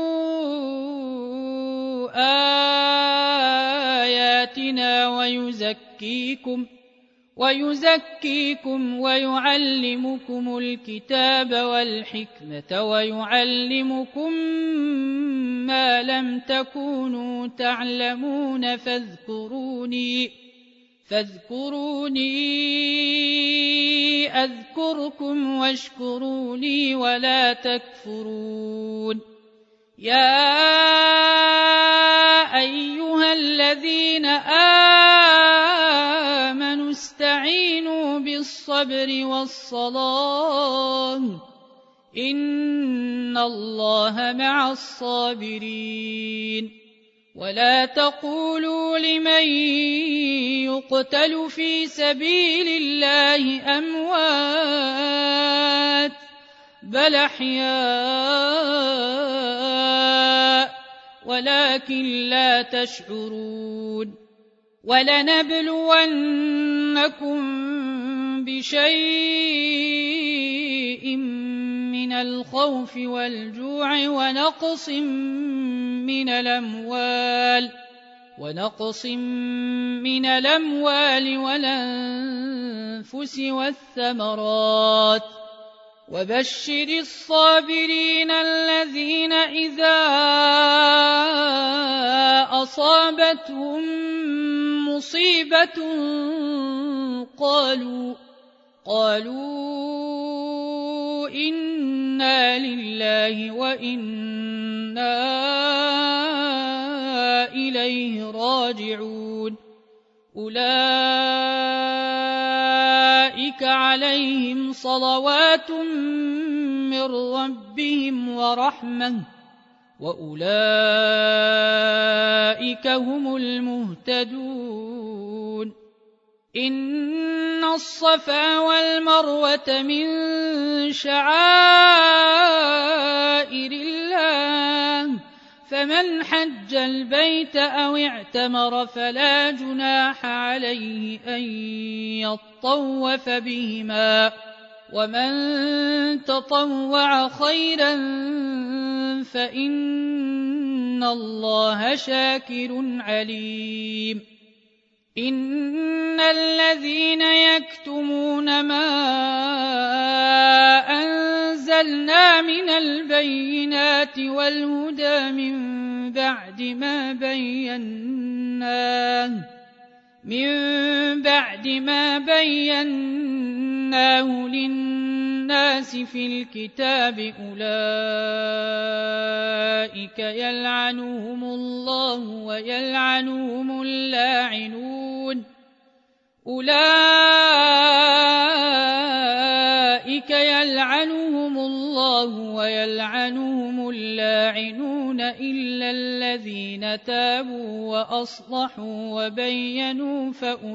آياتنا ويزكيكم ويزكيكم ويعلمكم الكتاب والحكمة ويعلمكم ما لم تكونوا تعلمون فاذكروني فاذكروني أذكركم واشكروا لي ولا تكفرون يا أيها الذين آمنوا استعينوا بالصبر والصلاة إن الله مع الصابرين ولا تقولوا لمن يقتل في سبيل الله أموات بل أحياء ولكن لا تشعرون ولنبلونكم بشيء من الخوف والجوع ونقص من الأموال ونقص من الأموال والأنفس والثمرات وبشر الصابرين الذين إذا أصابتهم مصيبة قالوا قالوا إنا لله وإنا إليه راجعون أولئك عليهم صلوات من ربهم ورحمة وأولئك هم المهتدون إن الصفا والمروة من شعائر الله فمن حج البيت أو اعتمر فلا جناح عليه أن يطوف بهما ومن تطوع خيرا فإن الله شاكر عليم إن الذين يكتمون ما أنزلنا من البينات والهدى من بعد ما بيناه من بعد ما بيناه للناس في الكتاب أولئك يلعنهم الله ويلعنهم اللاعنون أولئك يلعنهم الله ويلعنهم اللاعنون إلا الذين تابوا وأصلحوا وبينوا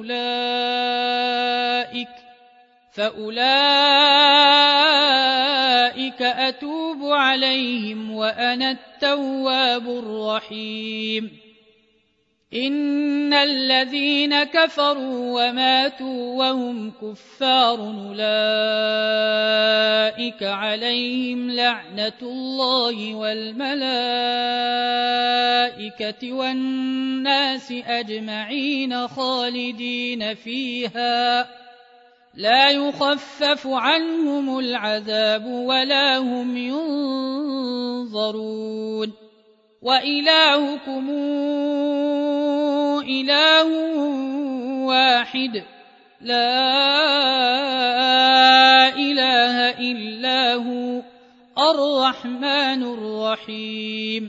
فأولئك فأولئك أتوب عليهم وأنا التواب الرحيم إن الذين كفروا وماتوا وهم كفار أولئك عليهم لعنة الله والملائكة والناس أجمعين خالدين فيها لا يخفف عنهم العذاب ولا هم ينظرون وإلهكم إله واحد لا إله إلا هو الرحمن الرحيم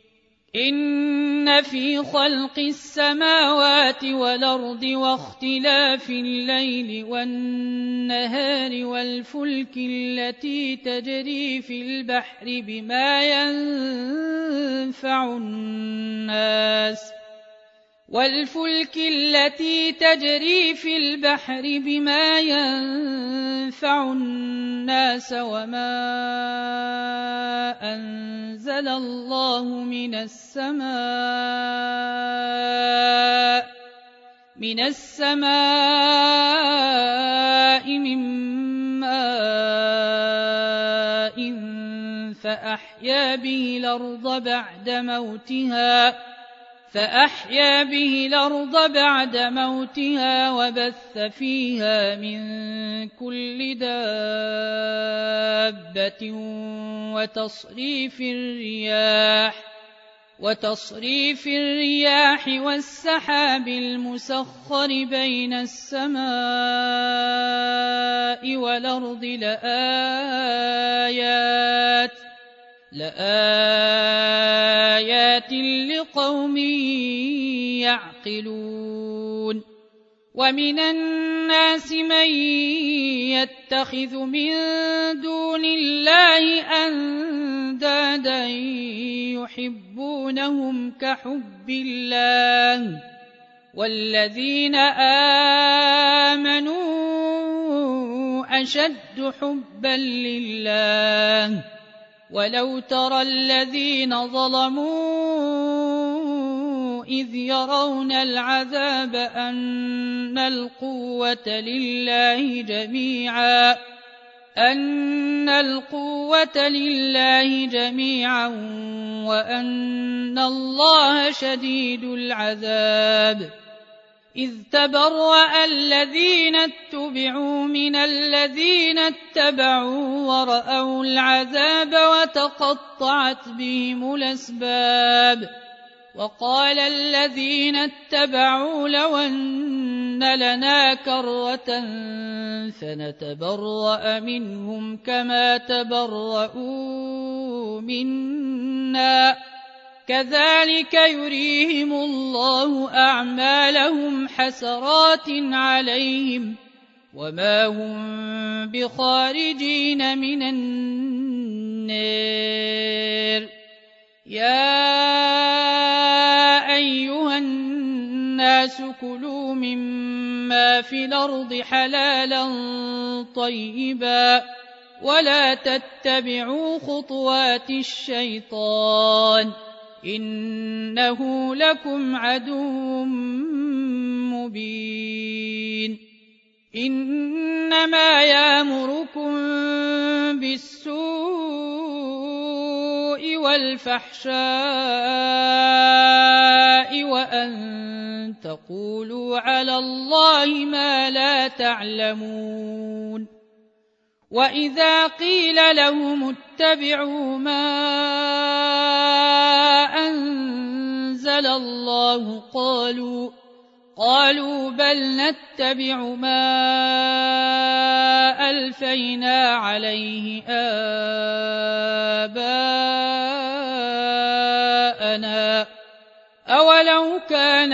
إن في خلق السماوات والأرض واختلاف الليل والنهار والفلك التي تجري في البحر بما ينفع الناس والفلك التي تجري في البحر بما ينفع الناس وما أنزل الله من السماء من السماء من ماء فأحيا به الأرض بعد موتها فأحيا به الأرض بعد موتها وبث فيها من كل دابة وتصريف الرياح وتصريف الرياح والسحاب المسخر بين السماء والأرض لآيات لآيات لقوم يعقلون ومن الناس من يتخذ من دون الله أندادا يحبونهم كحب الله والذين آمنوا أشد حبا لله ولو ترى الذين ظلموا إذ يرون العذاب أن القوة لله جميعا أن القوة لله جميعا وأن الله شديد العذاب إذ تبرأ الذين اتبعوا من الذين اتبعوا ورأوا العذاب وتقطعت بهم الأسباب وقال الذين اتبعوا لو أن لنا كرة فنتبرأ منهم كما تبرؤوا منا كذلك يريهم الله أعمالهم حسرات عليهم وما هم بخارجين من النار يا أيها الناس كلوا مما في الأرض حلالا طيبا ولا تتبعوا خطوات الشيطان إنه لكم عدو مبين إنما يأمركم بالسوء والفحشاء وأن تقولوا على الله ما لا تعلمون وإذا قيل لهم اتبعوا ما أنزل الله قالوا قالوا بل نتبع ما ألفينا عليه آباءنا أولو كان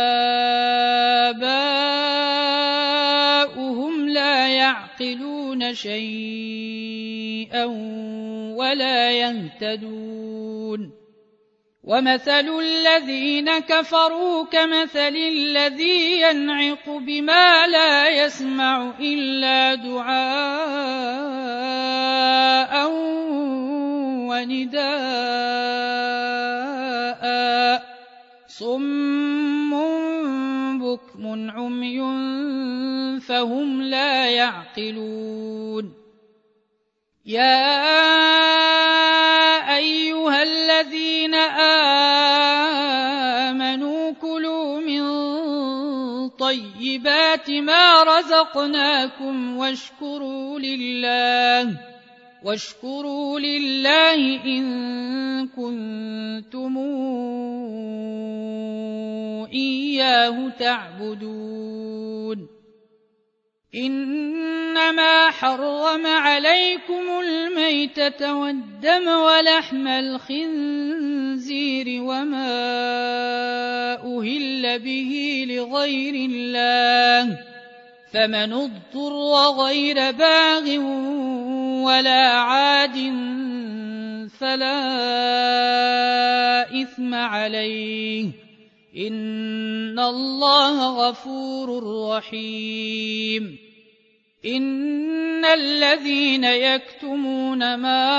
آباؤهم لا يعقلون شيئا ولا يهتدون ومثل الذين كفروا كمثل الذي ينعق بما لا يسمع إلا دعاء ونداء صم بكم عمي فهم لا يعقلون يا أيها الذين آمنوا كلوا من طيبات ما رزقناكم واشكروا لله واشكروا لله إن كنتم إياه تعبدون إنما حرم عليكم الميتة والدم ولحم الخنزير وما أهل به لغير الله فمن اضطر غير باغ ولا عاد فلا إثم عليه إن الله غفور رحيم إن الذين يكتمون ما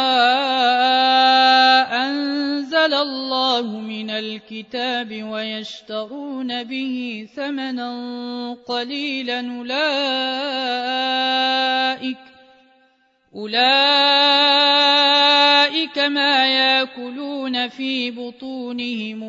أنزل الله من الكتاب ويشترون به ثمنا قليلا أولئك أولئك ما يأكلون في بطونهم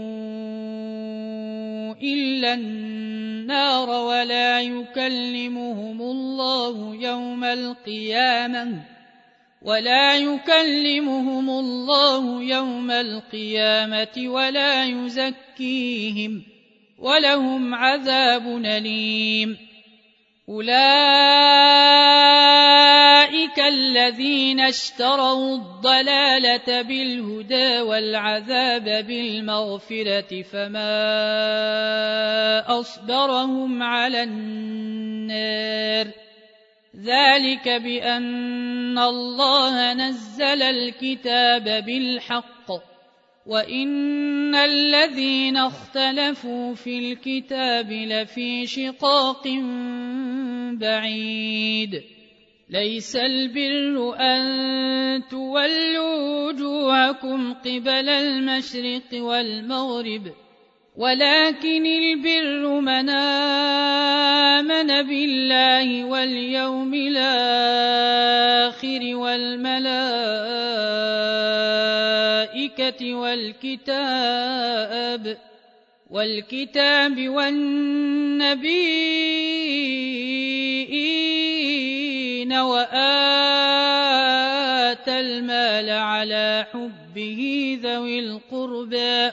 إلا النار ولا يكلمهم الله يوم القيامة ولا يكلمهم الله يوم القيامة ولا يزكيهم ولهم عذاب أليم أولئك الذين اشتروا الضلالة بالهدى والعذاب بالمغفرة فما أصبرهم على النار ذلك بأن الله نزل الكتاب بالحق وإن الذين اختلفوا في الكتاب لفي شقاق بعيد ليس البر أن تولوا وجوهكم قبل المشرق والمغرب ولكن البر من آمن بالله واليوم الآخر والملائكة والكتاب والكتاب والنبيين وآتى المال على حبه ذوي القربى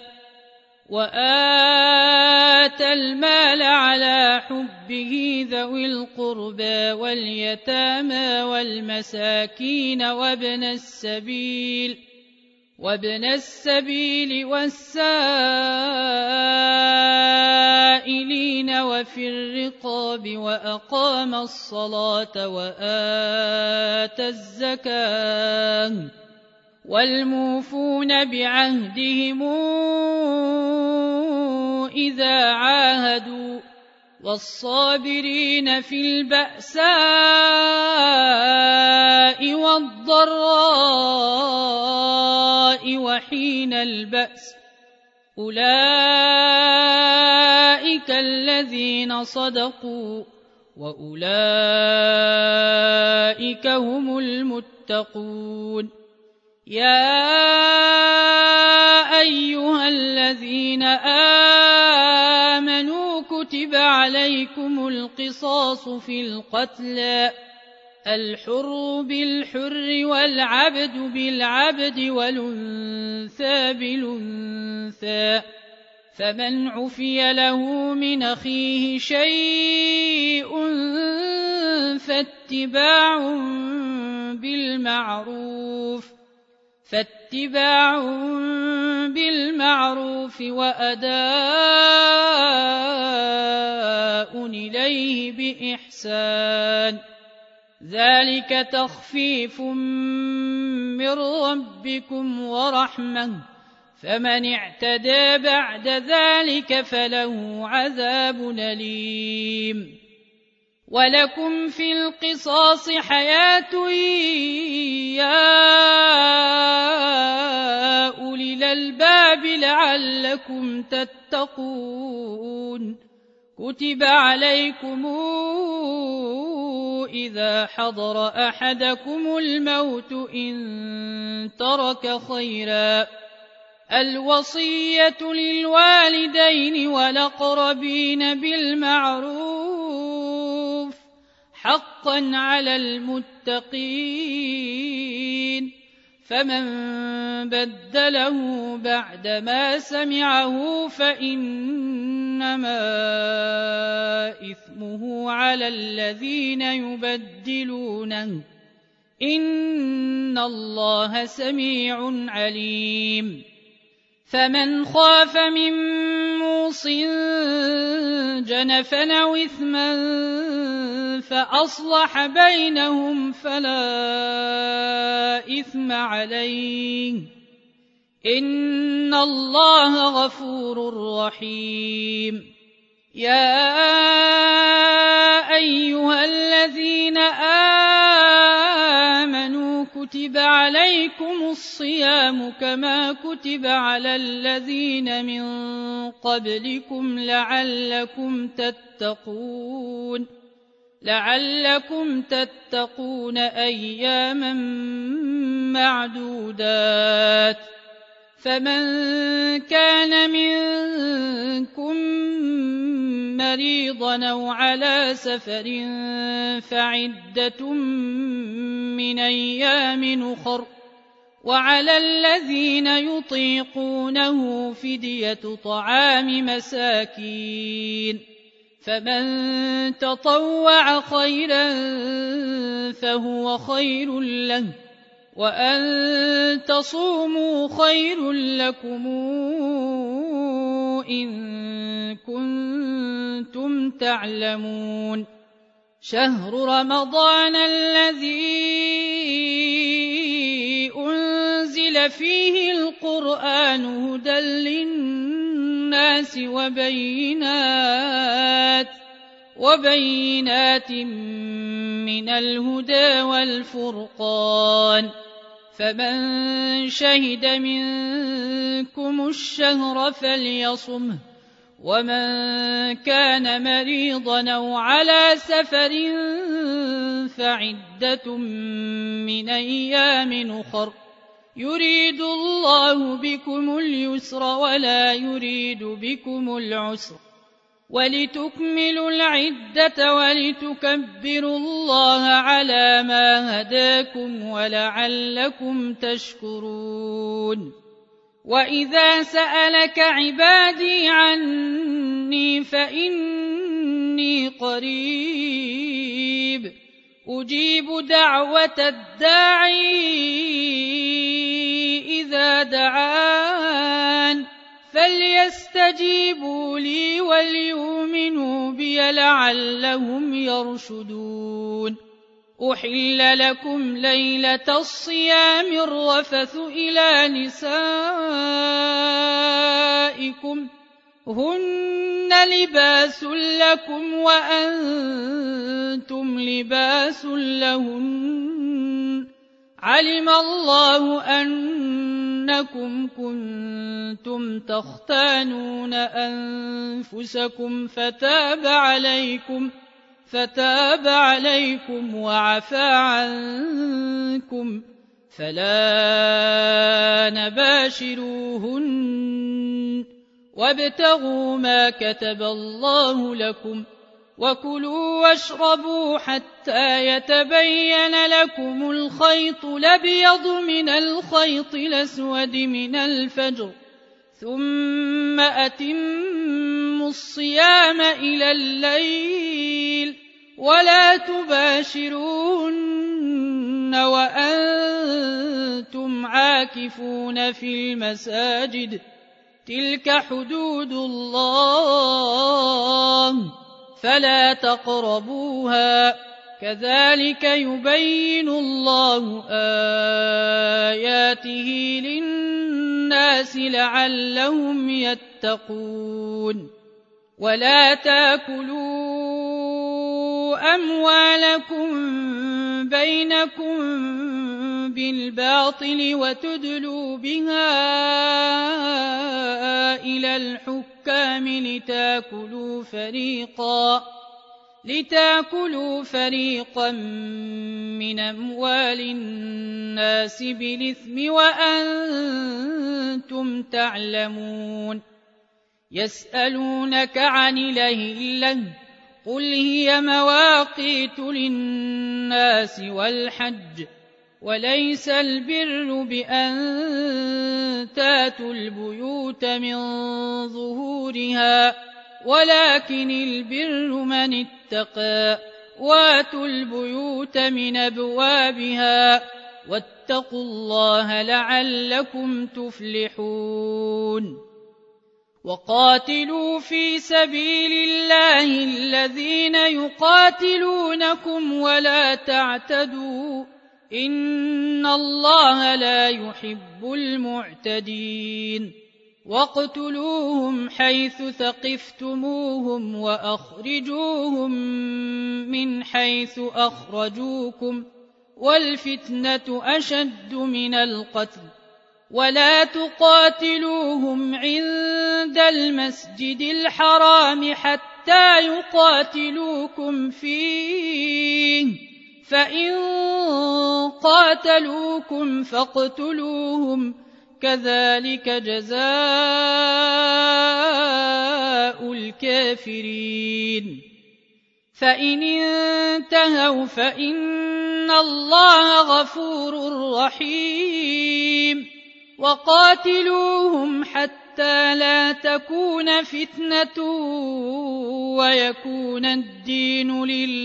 وآتى المال على حبه ذوي القربى واليتامى والمساكين وابن السبيل وابن السبيل والسائلين وفي الرقاب وأقام الصلاة وآتى الزكاة والموفون بعهدهم إذا عاهدوا والصابرين في البأساء والضراء وحين البأس أولئك الذين صدقوا وأولئك هم المتقون. يا أيها الذين آمنوا كتب عليكم القصاص في القتلى الحر بالحر والعبد بالعبد والأنثى بالأنثى فمن عفي له من أخيه شيء فاتباع بالمعروف فاتباع بالمعروف وأداء إليه بإحسان ذلك تخفيف من ربكم ورحمة فمن اعتدى بعد ذلك فله عذاب أليم. ولكم في القصاص حياة يا أولي الألباب لعلكم تتقون. كتب عليكم إذا حضر أحدكم الموت إن ترك خيرا الوصية للوالدين والأقربين بالمعروف حقا على المتقين فمن بدله بعدما سمعه فإنما إثمه على الذين يبدلونه إن الله سميع عليم. فمن خاف من موص جنفا أو إثما فأصلح بينهم فلا إثم عليه إن الله غفور رحيم. يا أيها الذين آمنوا كتب عليكم الصيام كما كتب على الذين من قبلكم لعلكم تتقون لعلكم تتقون أياما معدودات. فمن كان منكم مريضا أو على سفر فعدة من أيام أخر وعلى الذين يطيقونه فدية طعام مساكين فمن تطوع خيرا فهو خير له وأن تصوموا خير لكم إن كنتم تعلمون. شهر رمضان الذي أنزل فيه القرآن هدى للناس وبينات وبينات من الهدى والفرقان فمن شهد منكم الشهر فليصمه ومن كان مريضا أو على سفر فعدة من أيام أخر يريد الله بكم اليسر ولا يريد بكم العسر ولتكملوا العدة ولتكبروا الله على ما هداكم ولعلكم تشكرون وإذا سألك عبادي عني فإني قريب أجيب دعوة الداعي إذا دعان فليستجيبوا لي وليؤمنوا بي لعلهم يرشدون أحل لكم ليلة الصيام الرفث إلى نسائكم هن لباس لكم وأنتم لباس لهن علم الله أنكم كنتم تختانون أنفسكم فتاب عليكم فتاب عليكم وعفى عنكم فلا نباشروهن وابتغوا ما كتب الله لكم وكلوا واشربوا حتى يتبين لكم الخيط الأبيض من الخيط الأسود من الفجر ثم أتموا الصيام إلى الليل ولا تباشروهن وأنتم عاكفون في المساجد تلك حدود الله فلا تقربوها كذلك يبين الله آياته للناس لعلهم يتقون ولا تاكلوا أموالكم بينكم بالباطل وتدلوا بها إلى الحكام لتاكلوا فريقا لتاكلوا فريقا من أموال الناس بالإثم وأنتم تعلمون يسألونك عن الأهلة قل هي مواقيت للناس والحج وليس البر بأن تاتوا البيوت من ظهورها ولكن البر من اتقى واتوا البيوت من أبوابها واتقوا الله لعلكم تفلحون وقاتلوا في سبيل الله الذين يقاتلونكم ولا تعتدوا إن الله لا يحب المعتدين واقتلوهم حيث ثقفتموهم وأخرجوهم من حيث أخرجوكم والفتنة أشد من القتل ولا تقاتلوهم عند المسجد الحرام حتى يقاتلوكم فيه فإن قاتلوكم فاقتلوهم كذلك جزاء الكافرين فإن انتهوا فإن الله غفور رحيم وقاتلوهم حتى لا تكون فتنة ويكون الدين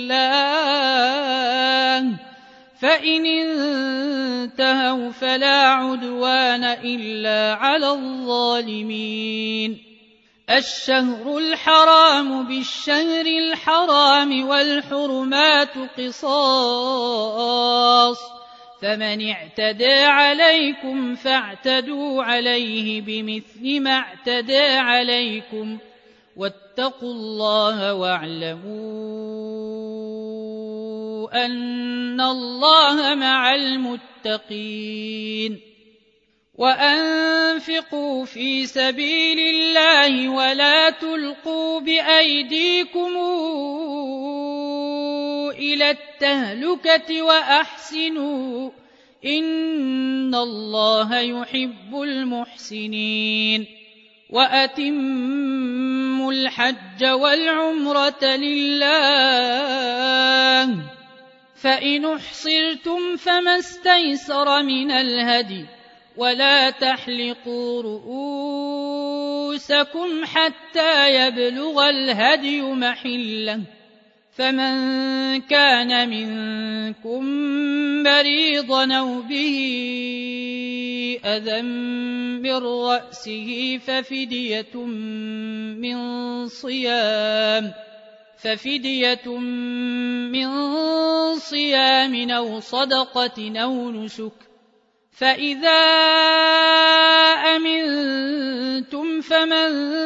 لله فإن انتهوا فلا عدوان إلا على الظالمين الشهر الحرام بالشهر الحرام والحرمات قصاص فمن اعتدى عليكم فاعتدوا عليه بمثل ما اعتدى عليكم واتقوا الله واعلموا أن الله مع المتقين وأنفقوا في سبيل الله ولا تلقوا بأيديكم إلى التهلكة وأحسنوا إن الله يحب المحسنين وأتموا الحج والعمرة لله فإن احصرتم فما استيسر من الهدي ولا تحلقوا رؤوسكم حتى يبلغ الهدي محله فمن كان منكم مريضا أو به أذى من رأسه ففدية من صيام ففدية من صيام أو صدقة أو نسك فإذا أمنتم فمن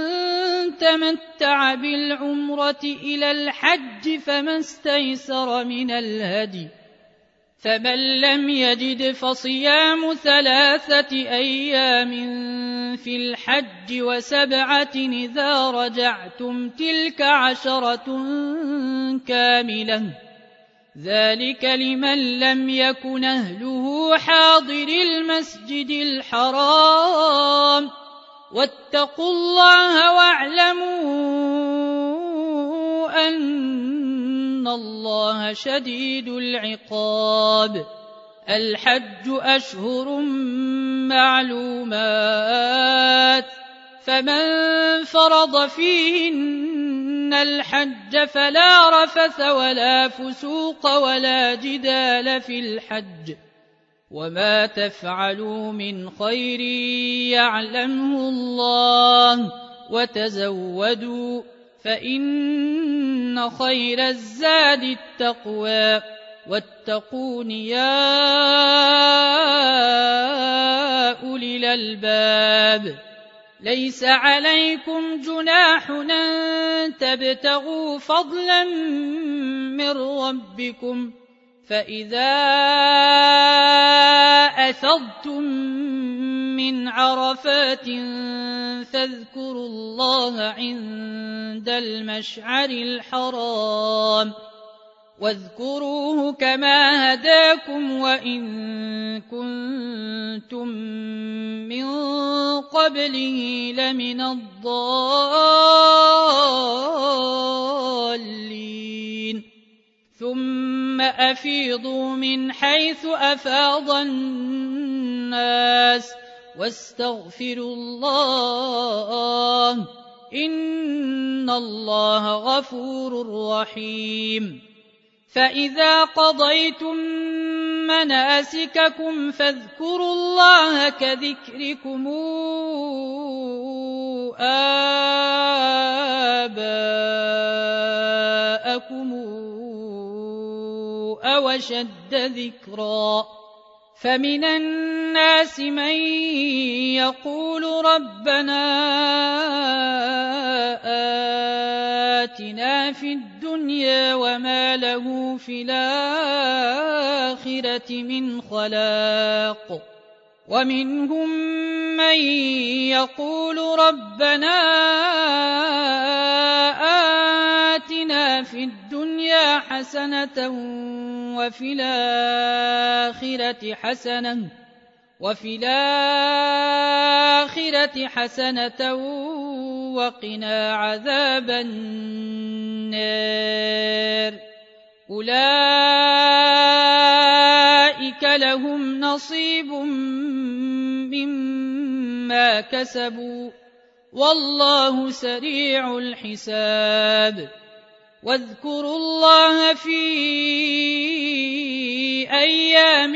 تمتع بالعمرة إلى الحج فما استيسر من الهدي فمن لم يجد فصيام ثلاثة أيام في الحج وسبعة إذا رجعتم تلك عشرة كاملة ذلك لمن لم يكن أهله حاضر المسجد الحرام واتقوا الله واعلموا أن الله شديد العقاب الحج أشهر معلومات فمن فرض فيهن الحج فلا رفث ولا فسوق ولا جدال في الحج وما تفعلوا من خير يعلمه الله وتزودوا فإن خير الزاد التقوى واتقون يا أولي الألباب ليس عليكم جناح أن تبتغوا فضلا من ربكم فإذا أفضتم من عرفات فاذكروا الله عند المشعر الحرام واذكروه كما هداكم وإن كنتم من قبله لمن الضالين ثم أفيضوا من حيث أفاض الناس واستغفروا الله إن الله غفور رحيم فإذا قضيتم مناسككم فاذكروا الله كذكركم آباءكم أو أشد ذكرا فمن الناس من يقول ربنا آتنا في الدنيا وما له في الآخرة من خلاق ومنهم من يقول ربنا آتنا في الدنيا حسنة وفي الآخرة حسنة وفي الآخرة حسنة وقنا عذاب النار أولئك لهم نصيب مما كسبوا والله سريع الحساب واذكروا الله في أيام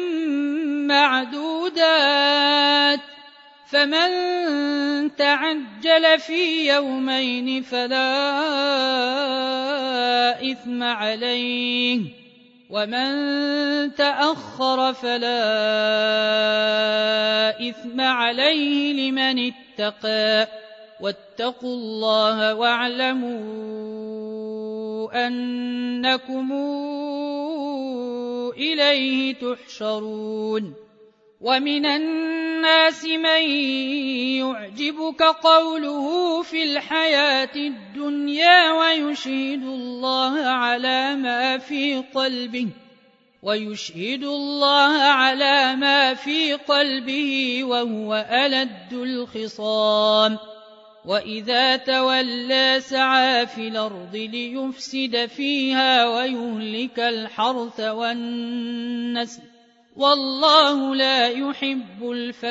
معدودات فمن تعجل في يومين فلا إثم عليه ومن تأخر فلا إثم عليه لمن اتقى واتقوا الله واعلموا أنكم إليه تحشرون ومن الناس من يعجبك قوله في الحياة الدنيا ويشهد الله على ما في قلبه ويشهد الله على ما في قلبه وهو ألد الخصام وإذا تولى سعى في الأرض ليفسد فيها ويهلك الحرث والنسل والله لا يحب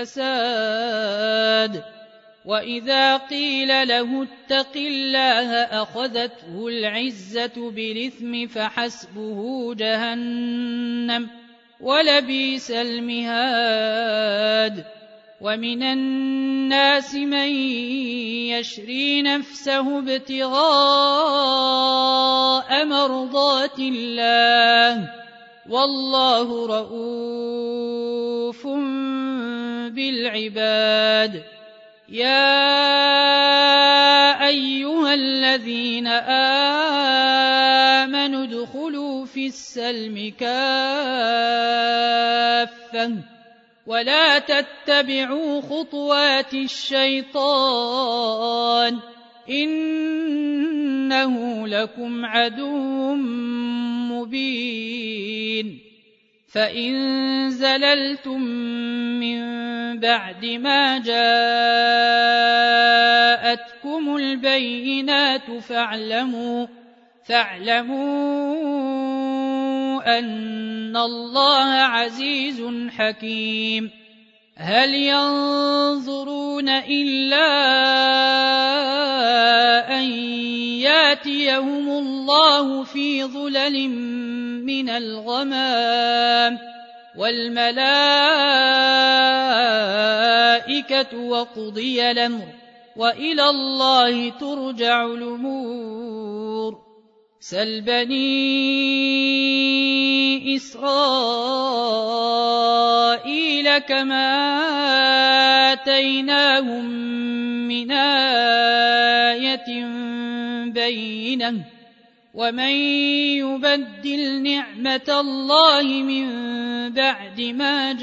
الفساد وإذا قيل له اتق الله أخذته العزة بالإثم فحسبه جهنم ولبئس المهاد ومن الناس من يشري نفسه ابتغاء مرضات الله والله رؤوف بالعباد يا أيها الذين آمنوا ادخلوا في السلم كافة ولا تتبعوا خطوات الشيطان إنه لكم عدو مبين فإن زللتم من بعد ما جاءتكم البينات فاعلموا فاعلموا أن الله عزيز حكيم هل ينظرون إلا أن ياتيهم الله في ظلل من الغمام والملائكة وقضي الأمر وإلى الله ترجع الأمور سل بني إسرائيل كما آتيناهم من آية بينة ومن يبدل نعمة الله من بعد ما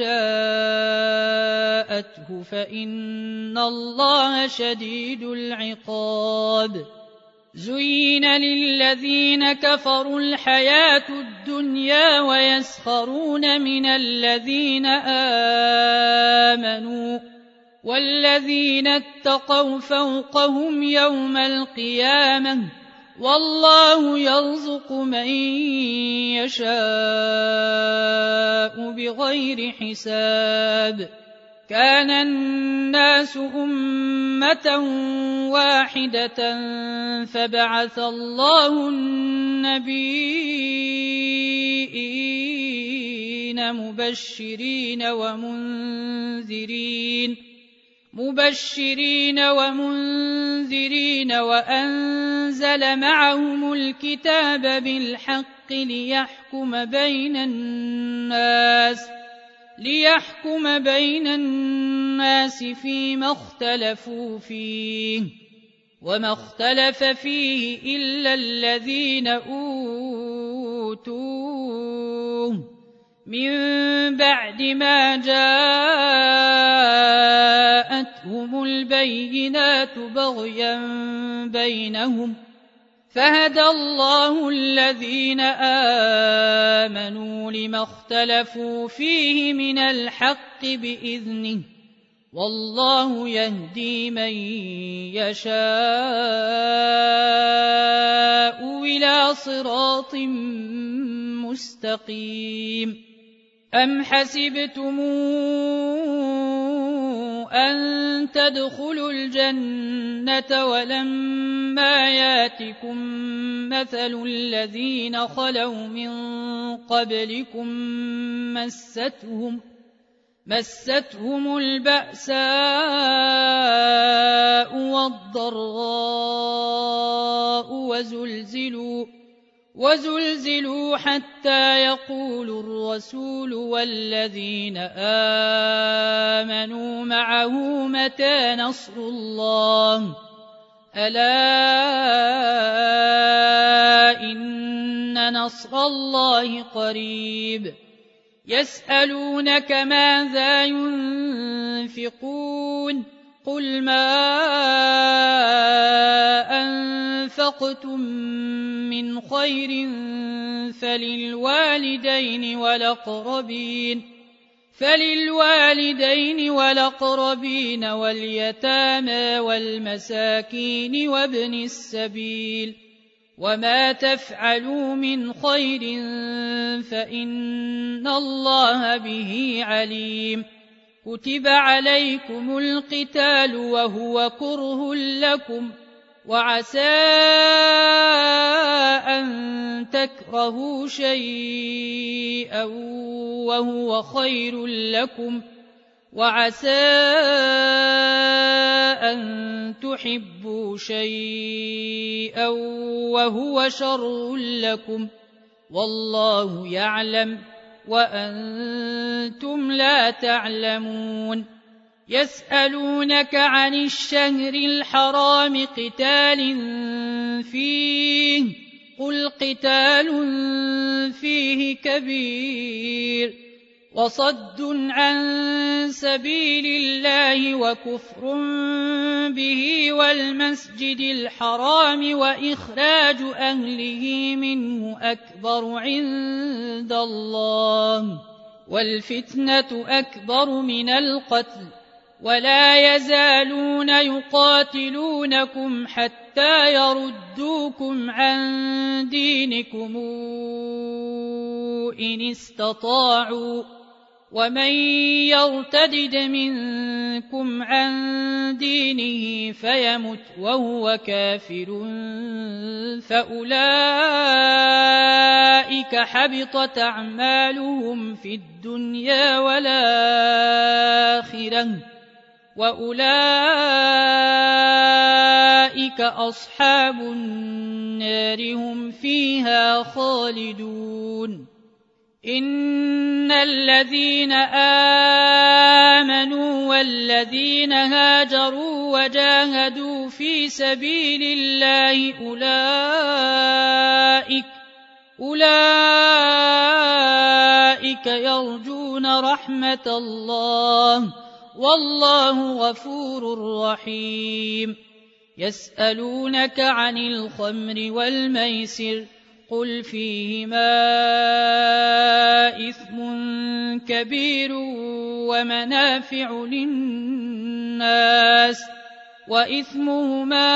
جاءته فإن الله شديد العقاب زين للذين كفروا الحياة الدنيا ويسخرون من الذين آمنوا والذين اتقوا فوقهم يوم القيامة والله يرزق من يشاء بغير حساب كان الناس أمة واحدة فبعث الله النبيين مبشرين ومنذرين مبشرين ومنذرين وأنزل معهم الكتاب بالحق ليحكم بين الناس ليحكم بين الناس فيما اختلفوا فيه وما اختلف فيه إلا الذين أوتوه من بعد ما جاءتهم البينات بغيا بينهم فهدى الله الذين آمنوا لما اختلفوا فيه من الحق بإذنه والله يهدي من يشاء إلى صراط مستقيم أم حسبتم أن تدخلوا الجنة ولما ياتكم مثل الذين خلوا من قبلكم مستهم مستهم البأساء والضراء وزلزلوا وزلزلوا حتى يقول الرسول والذين آمنوا معه متى نصر الله ألا إن نصر الله قريب يسألونك ماذا ينفقون قل ما أنفقتم من خير فللوالدين والأقربين فللوالدين والأقربين واليتامى والمساكين وابن السبيل وما تفعلوا من خير فإن الله به عليم. كتب عليكم القتال وهو كره لكم وعسى أن تكرهوا شيئا وهو خير لكم وعسى أن تحبوا شيئا وهو شر لكم والله يعلم وأنتم لا تعلمون. يسألونك عن الشهر الحرام قتال فيه قل قتال فيه كبير وصد عن سبيل الله وكفر به والمسجد الحرام وإخراج أهله منه أكبر عند الله والفتنة أكبر من القتل ولا يزالون يقاتلونكم حتى يردوكم عن دينكم إن استطاعوا ومن يرتدد منكم عن دينه فيمت وهو كافر فأولئك حبطت أعمالهم في الدنيا والآخرة وأولئك أصحاب النار هم فيها خالدون. إن الذين آمنوا والذين هاجروا وجاهدوا في سبيل الله أولئك أولئك يرجون رحمة الله والله غفور رحيم. يسألونك عن الخمر والميسر قل فيهما إثم كبير ومنافع للناس وإثمهما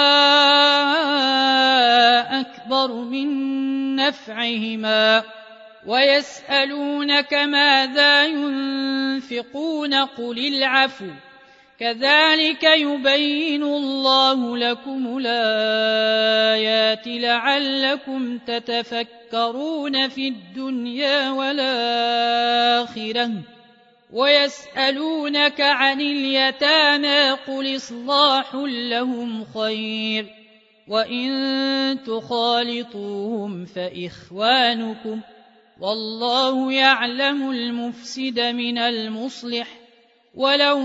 أكبر من نفعهما ويسألونك ماذا ينفقون قل العفو كذلك يبين الله لكم الآيات لعلكم تتفكرون في الدنيا والآخرة. ويسألونك عن اليتامى قل إصلاح لهم خير وإن تخالطوهم فإخوانكم والله يعلم المفسد من المصلح ولو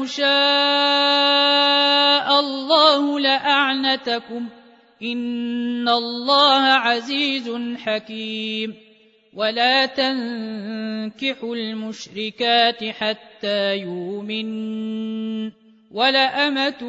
شاء الله لأعنتكم إن الله عزيز حكيم. ولا تنكحوا المشركات حتى يؤمنوا ولأمة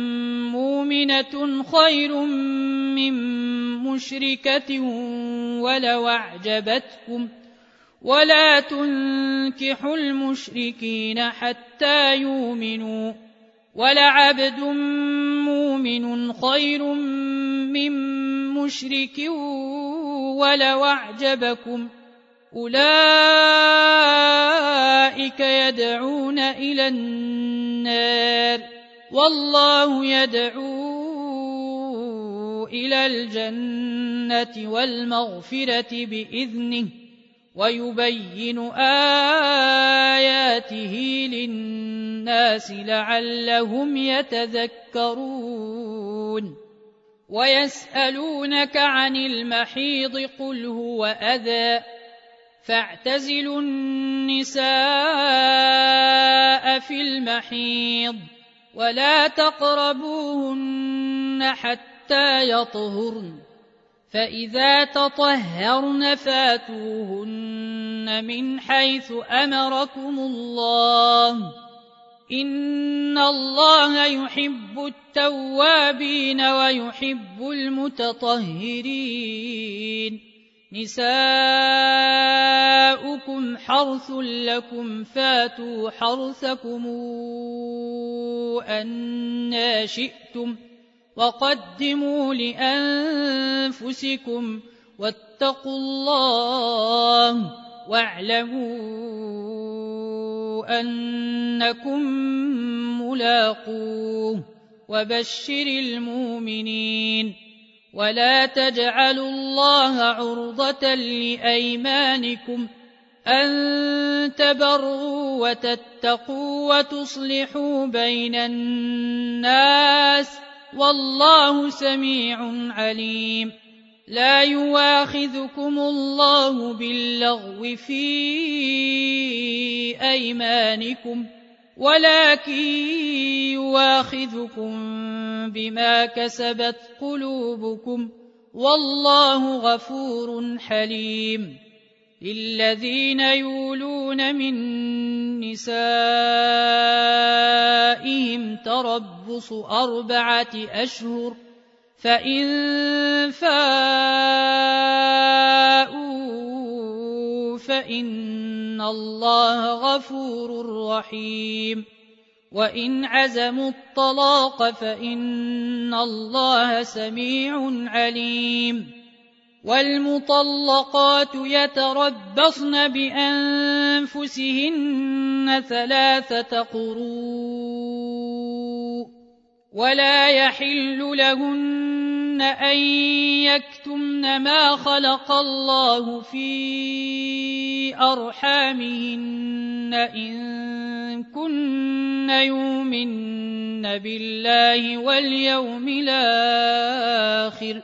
مؤمنة خير من مشركة ولو أعجبتكم ولا تنكحوا المشركين حتى يؤمنوا ولعبد مؤمن خير من مشرك ولو أعجبكم أولئك يدعون إلى النار والله يدعو إلى الجنة والمغفرة بإذنه ويبين آياته للناس لعلهم يتذكرون. ويسألونك عن المحيض قل هو أذى فاعتزلوا النساء في المحيض ولا تقربوهن حتى يطهرن فإذا تطهرن فاتوهن من حيث أمركم الله إن الله يحب التوابين ويحب المتطهرين. نساؤكم حرث لكم فاتوا حرثكم أنى شئتم وقدموا لأنفسكم واتقوا الله واعلموا أنكم ملاقوه وبشر المؤمنين. ولا تجعلوا الله عرضة لأيمانكم أن تبروا وتتقوا وتصلحوا بين الناس والله سميع عليم. لا يواخذكم الله باللغو في أيمانكم ولكن يواخذكم بما كسبت قلوبكم والله غفور حليم. للذين يولون من نسائهم تربص أربعة أشهر فإن فاءوا فإن الله غفور رحيم. وإن عزموا الطلاق فإن الله سميع عليم. والمطلقات يتربصن بأنفسهن ثلاثة قروء ولا يحل لهن أن يكتمن ما خلق الله في أرحامهن إن كن يؤمن بالله واليوم الآخر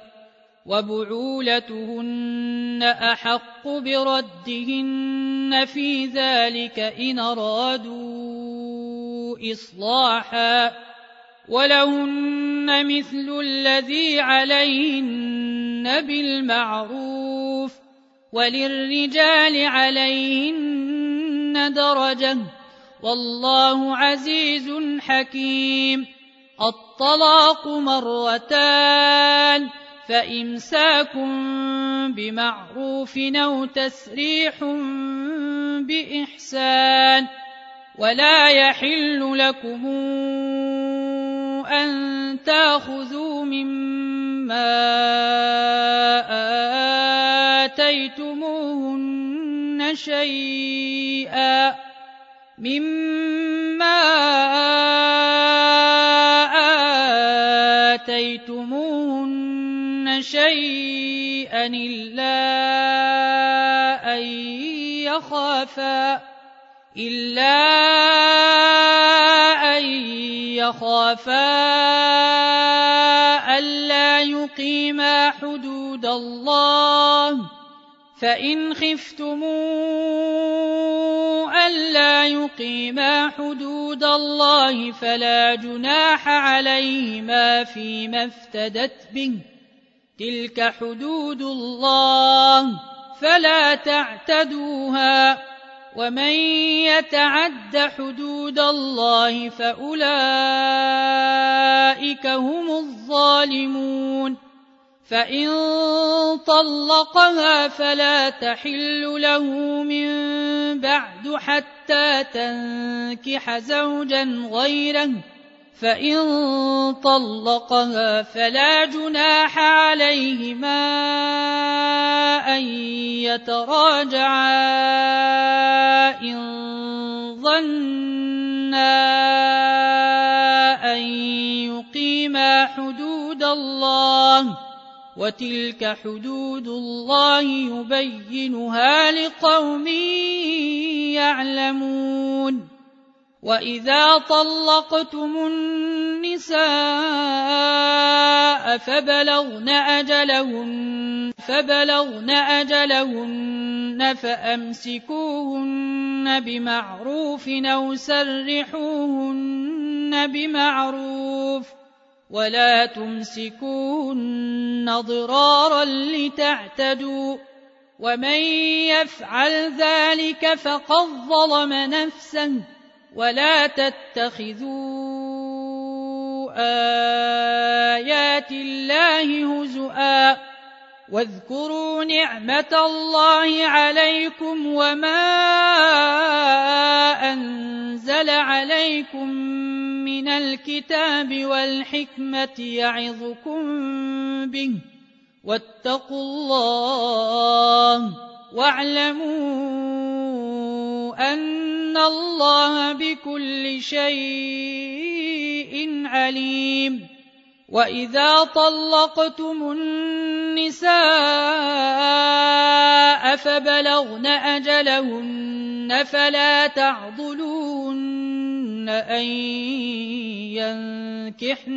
وبعولتهن أحق بردهن في ذلك إن أرادوا إصلاحا ولهن مثل الذي عليهن بالمعروف وللرجال عليهن درجة والله عزيز حكيم. الطلاق مرتان فإمساك بمعروف أو تسريح بإحسان. ولا يحل لكم أن تأخذوا مما آتيتموهن شيئا مما آتيتموهن شيئا إلا أن يخافا إلا أن يخافا ألا يقيما حدود الله فإن خفتموا ألا يقيما حدود الله فلا جناح عليهما فيما افتدت به تلك حدود الله فلا تعتدوها ومن يتعد حدود الله فأولئك هم الظالمون. فإن طلقها فلا تحل له من بعد حتى تنكح زوجا غيره فإن طلقها فلا جناح عليهما أن يتراجعا إن ظنا أن يقيما حدود الله وتلك حدود الله يبينها لقوم يعلمون. وإذا طلقتم النساء فبلغن أجلهن فبلغن أجلهن فأمسكوهن بمعروف أو سرحوهن بمعروف ولا تمسكوهن ضرارا لتعتدوا ومن يفعل ذلك فقد ظلم نفسه ولا تتخذوا آيات الله هزؤا واذكروا نعمة الله عليكم وما أنزل عليكم من الكتاب والحكمة يعظكم به واتقوا الله واعلموا أن الله بكل شيء عليم. وإذا طلقتم النساء فبلغن أجلهن فلا تعضلوهن أن ينكحن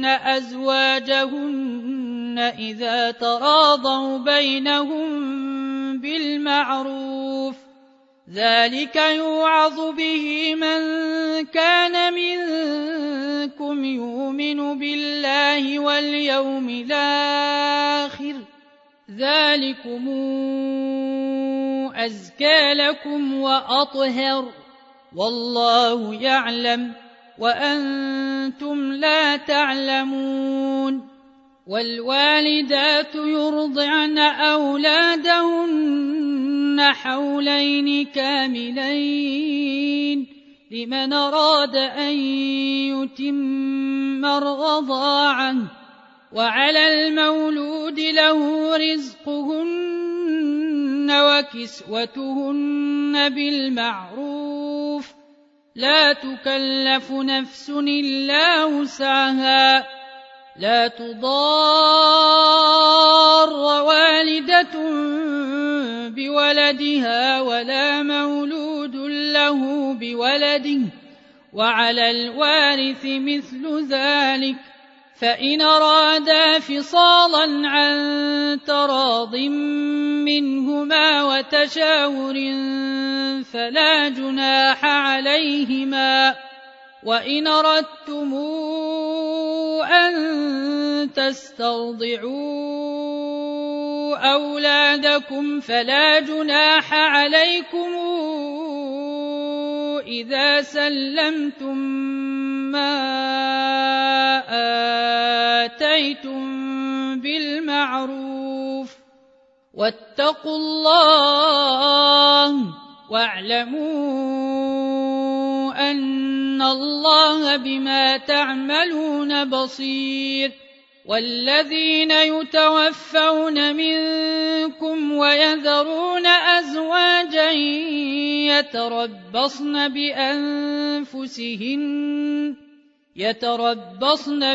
أزواجهن إذا تراضوا بينهم بالمعروف، ذلك يوعظ به من كان منكم يؤمن بالله واليوم الآخر، ذلكم أزكى لكم وأطهر، والله يعلم وأنتم لا تعلمون. والوالدات يرضعن أولادهن حولين كاملين لمن أراد أن يتم الرضاعة، وعلى المولود له رزقهن وكسوتهن بالمعروف، لا تكلف نفس إلا وسعها، لا تضار والدة بولدها ولا مولود له بولده، وعلى الوارث مثل ذلك، فإن أرادا فصالا عن تراض منهما وتشاور فلا جناح عليهما. وإن أردتم أن تسترضعوا أولادكم فلا جناح عليكم إذا سلمتم ما آتيتم بالمعروف، واتقوا الله واعلموا أن الله بما تعملون بصير. والذين يتوفون منكم ويذرون أزواجا يتربصن بأنفسهن يتربصن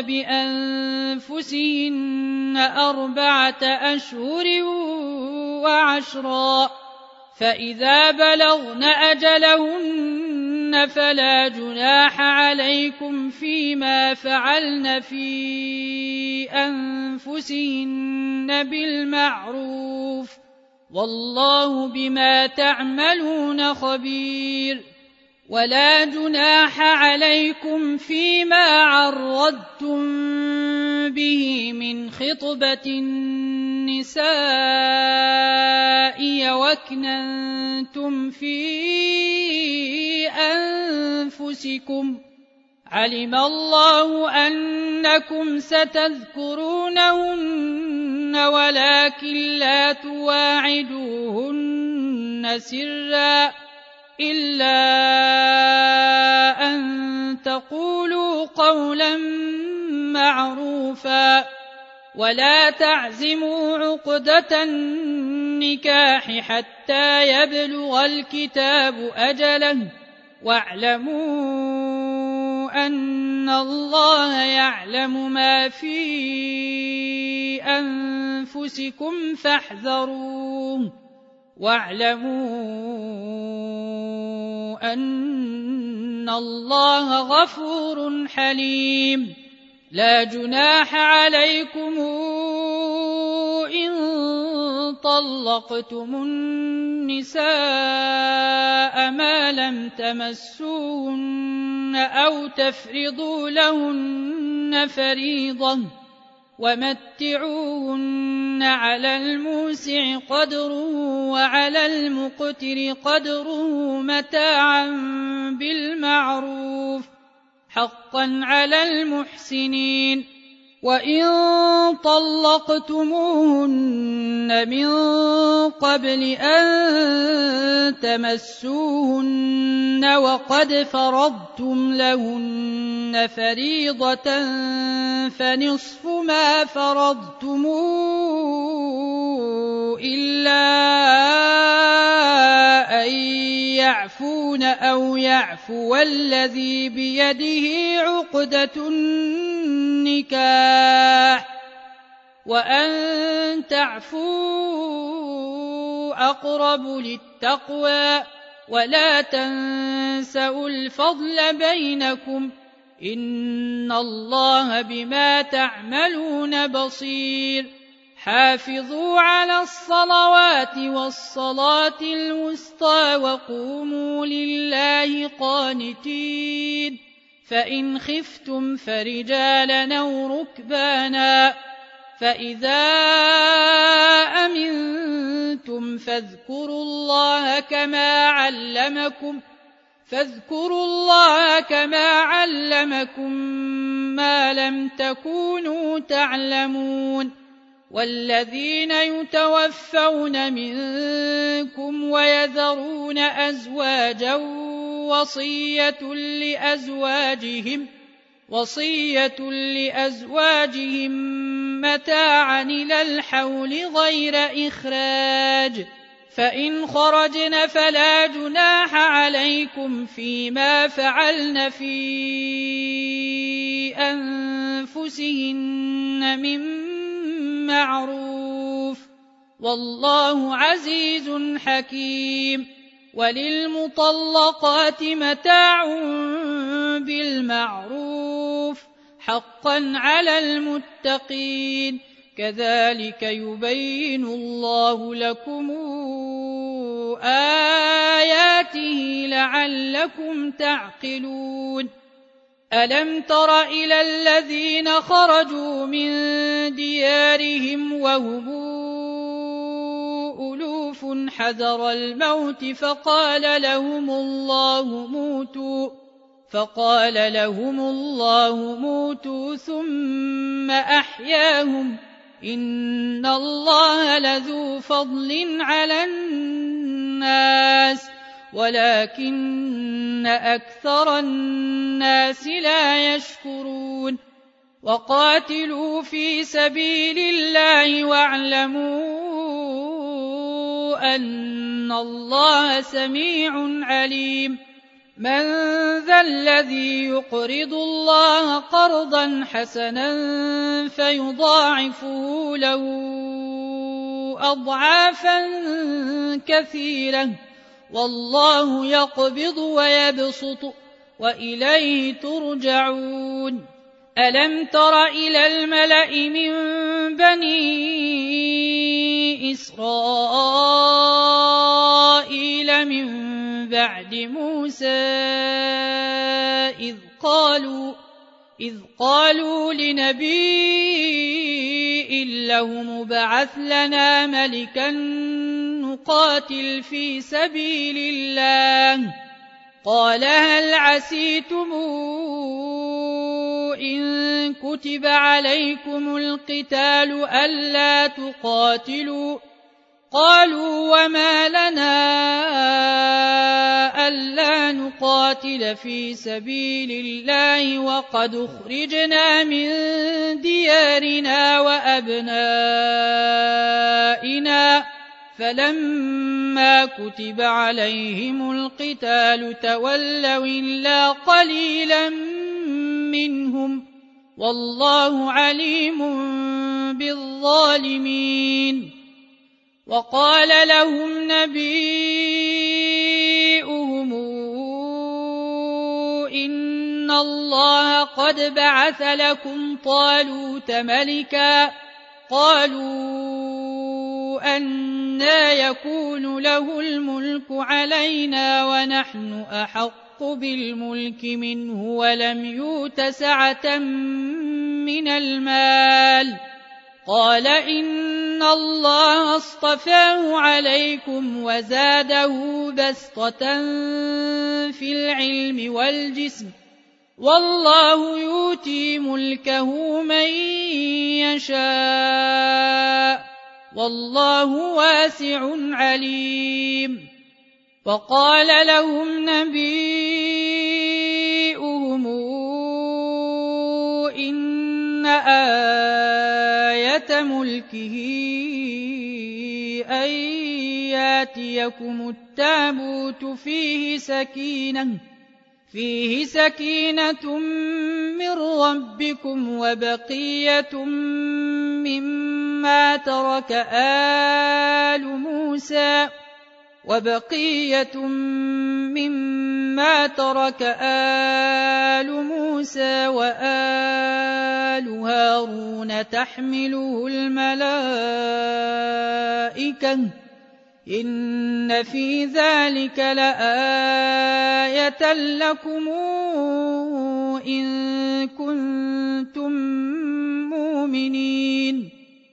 بأنفسهن أربعة أشهر وعشرا، فإذا بلغن أجلهن فلا جناح عليكم فيما فعلن في أنفسهن بالمعروف، والله بما تعملون خبير. ولا جناح عليكم فيما عرضتم به من خطبة النساء وأكننتم في أنفسكم، علم الله أنكم ستذكرونهن ولكن لا تواعدوهن سرا إلا أن تقولوا قولا معروفا، ولا تعزموا عقدة النكاح حتى يبلغ الكتاب أجله، واعلموا أن الله يعلم ما في أنفسكم فاحذروه، واعلموا أن الله غفور حليم. لا جناح عليكم إن طلقتم النساء ما لم تمسوهن أو تفرضوا لهن فريضة، ومتعوهن على الموسع قدره وعلى المقتر قدره متاعا بالمعروف حقا على المحسنين. وإن طلقتموهن من قبل أن تمسوهن وقد فرضتم لهن فريضة فنصف ما فرضتم إلا أن يعفون أو يعفو الذي بيده عقدة النكاح وأن تعفوا أقرب للتقوى ولا تنسوا الفضل بينكم إن الله بما تعملون بصير حافظوا على الصلوات والصلاة الوسطى وقوموا لله قانتين فإن خفتم فرجالا أو ركبانا فإذا أمنتم فاذكروا الله كما علمكم فاذكروا الله كما علمكم ما لم تكونوا تعلمون والذين يتوفون منكم ويذرون أزواجا وصية لأزواجهم وصية لأزواجهم متاعا إلى الحول غير إخراج فإن خرجن فلا جناح عليكم فيما فعلن في أنفسهن من معروف والله عزيز حكيم وللمطلقات متاع بالمعروف حقا على المتقين كذلك يبين الله لكم آياته لعلكم تعقلون ألم تر إلى الذين خرجوا من ديارهم وهم ألوف حذر الموت فقال لهم الله موتوا فقال لهم الله موتوا ثم أحياهم إن الله لذو فضل على الناس ولكن أكثر الناس لا يشكرون وقاتلوا في سبيل الله واعلموا أن الله سميع عليم من ذا الذي يقرض الله قرضا حسنا فيضاعفه له أضعافا كثيرة والله يقبض ويبسط وإليه ترجعون ألم تر إلى الملأ من بني إسرائيل من بعد موسى إذ قالوا إذ قالوا لنبي له مبعث لنا ملكا نقاتل في سبيل الله قال هل عسيتم إن كتب عليكم القتال ألا تقاتلوا قالوا وما لنا ألا نقاتل في سبيل الله وقد أخرجنا من ديارنا وأبنائنا فلما كتب عليهم القتال تولوا إلا قليلا منهم والله عليم بالظالمين وقال لهم نبيؤهم إن الله قد بعث لكم طالوت ملكا قالوا أنى يكون له الملك علينا ونحن أحق بالملك منه ولم يؤت سعة من المال قال إن الله اصطفاه عليكم وزاده بسطة في العلم والجسم والله يؤتي ملكه من يشاء والله واسع عليم. وقال لهم نبيؤهم إن آية ملكه أن ياتيكم التابوت فيه سكينة فيه سكينة من ربكم وبقية مما ترك آل موسى وبقية مما ترك آل موسى وآل هارون تحمله الملائكة إن في ذلك لآية لكم إن كنتم مؤمنين.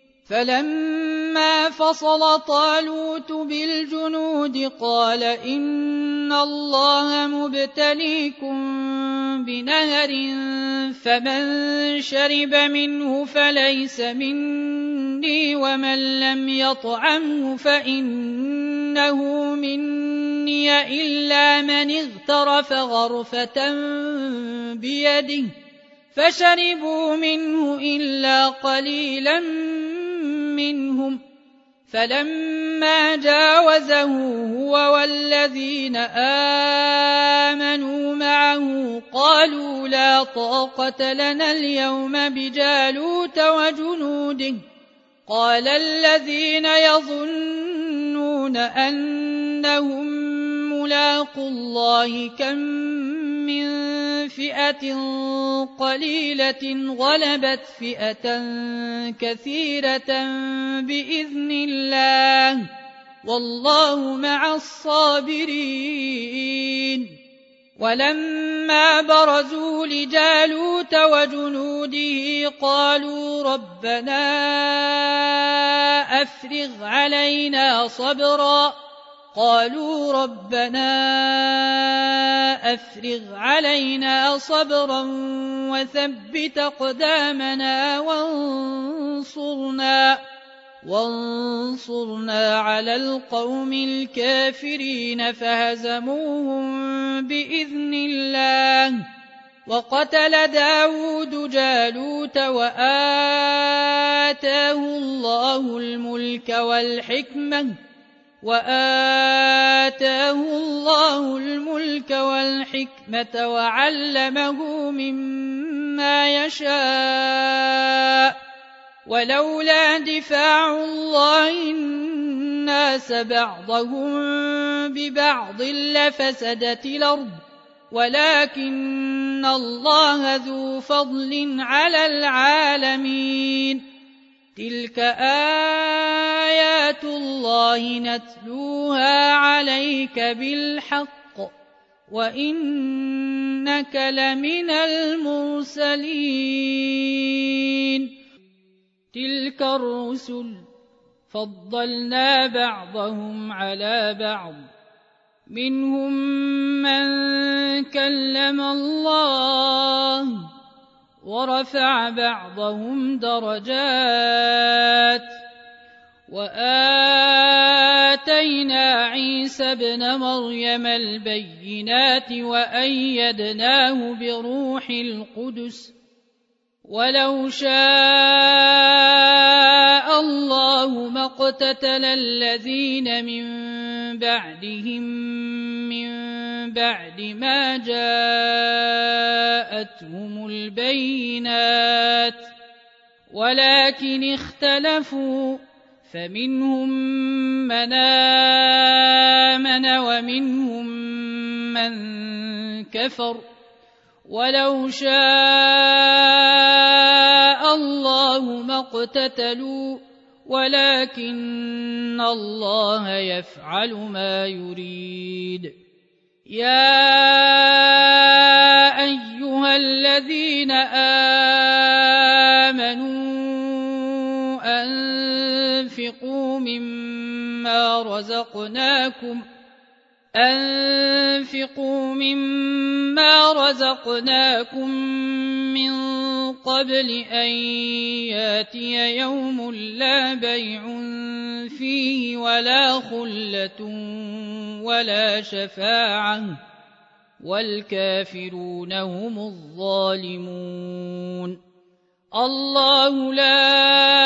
فلما فصل طالوت بالجنود قال إن الله مبتليكم بنهر فمن شرب منه فليس مني ومن لم يطعمه فإنه مني إلا من اغترف غرفة بيده فشربوا منه إلا قليلا منهم. فلما جاوزه هو والذين آمنوا معه قالوا لا طاقة لنا اليوم بجالوت وجنوده. قال الذين يظنون أنهم ملاقو الله كم من فئة قليلة غلبت فئة كثيرة بإذن الله والله مع الصابرين. ولما برزوا لجالوت وجنوده قالوا ربنا أفرغ علينا صبرا قالوا ربنا أفرغ علينا صبرا وثبت أقدامنا وانصرنا وانصرنا على القوم الكافرين. فهزموهم بإذن الله. وقتل داود جالوت وآتاه الله الملك والحكمة وآتاه الله الملك والحكمة وعلمه مما يشاء. ولولا دفاع الله الناس بعضهم ببعض لفسدت الأرض ولكن الله ذو فضل على العالمين. تلك آيات الله نتلوها عليك بالحق وإنك لمن المرسلين. تلك الرسل فضلنا بعضهم على بعض منهم من كلم الله ورفع بعضهم درجات. وآتينا عيسى ابن مريم البينات وأيدناه بروح القدس. ولو شاء الله ما اقتتل الذين من بعدهم من بعد ما جاءتهم البينات ولكن اختلفوا فمنهم من آمن ومنهم من كفر. ولو شاء الله ما اقتتلوا ولكن الله يفعل ما يريد. يا أيها الذين آمنوا أنفقوا مما رزقناكم أنفقوا وأنفقوا مما رزقناكم من قبل أن ياتي يوم لا بيع فيه ولا خلة ولا شفاعة والكافرون هم الظالمون. الله لا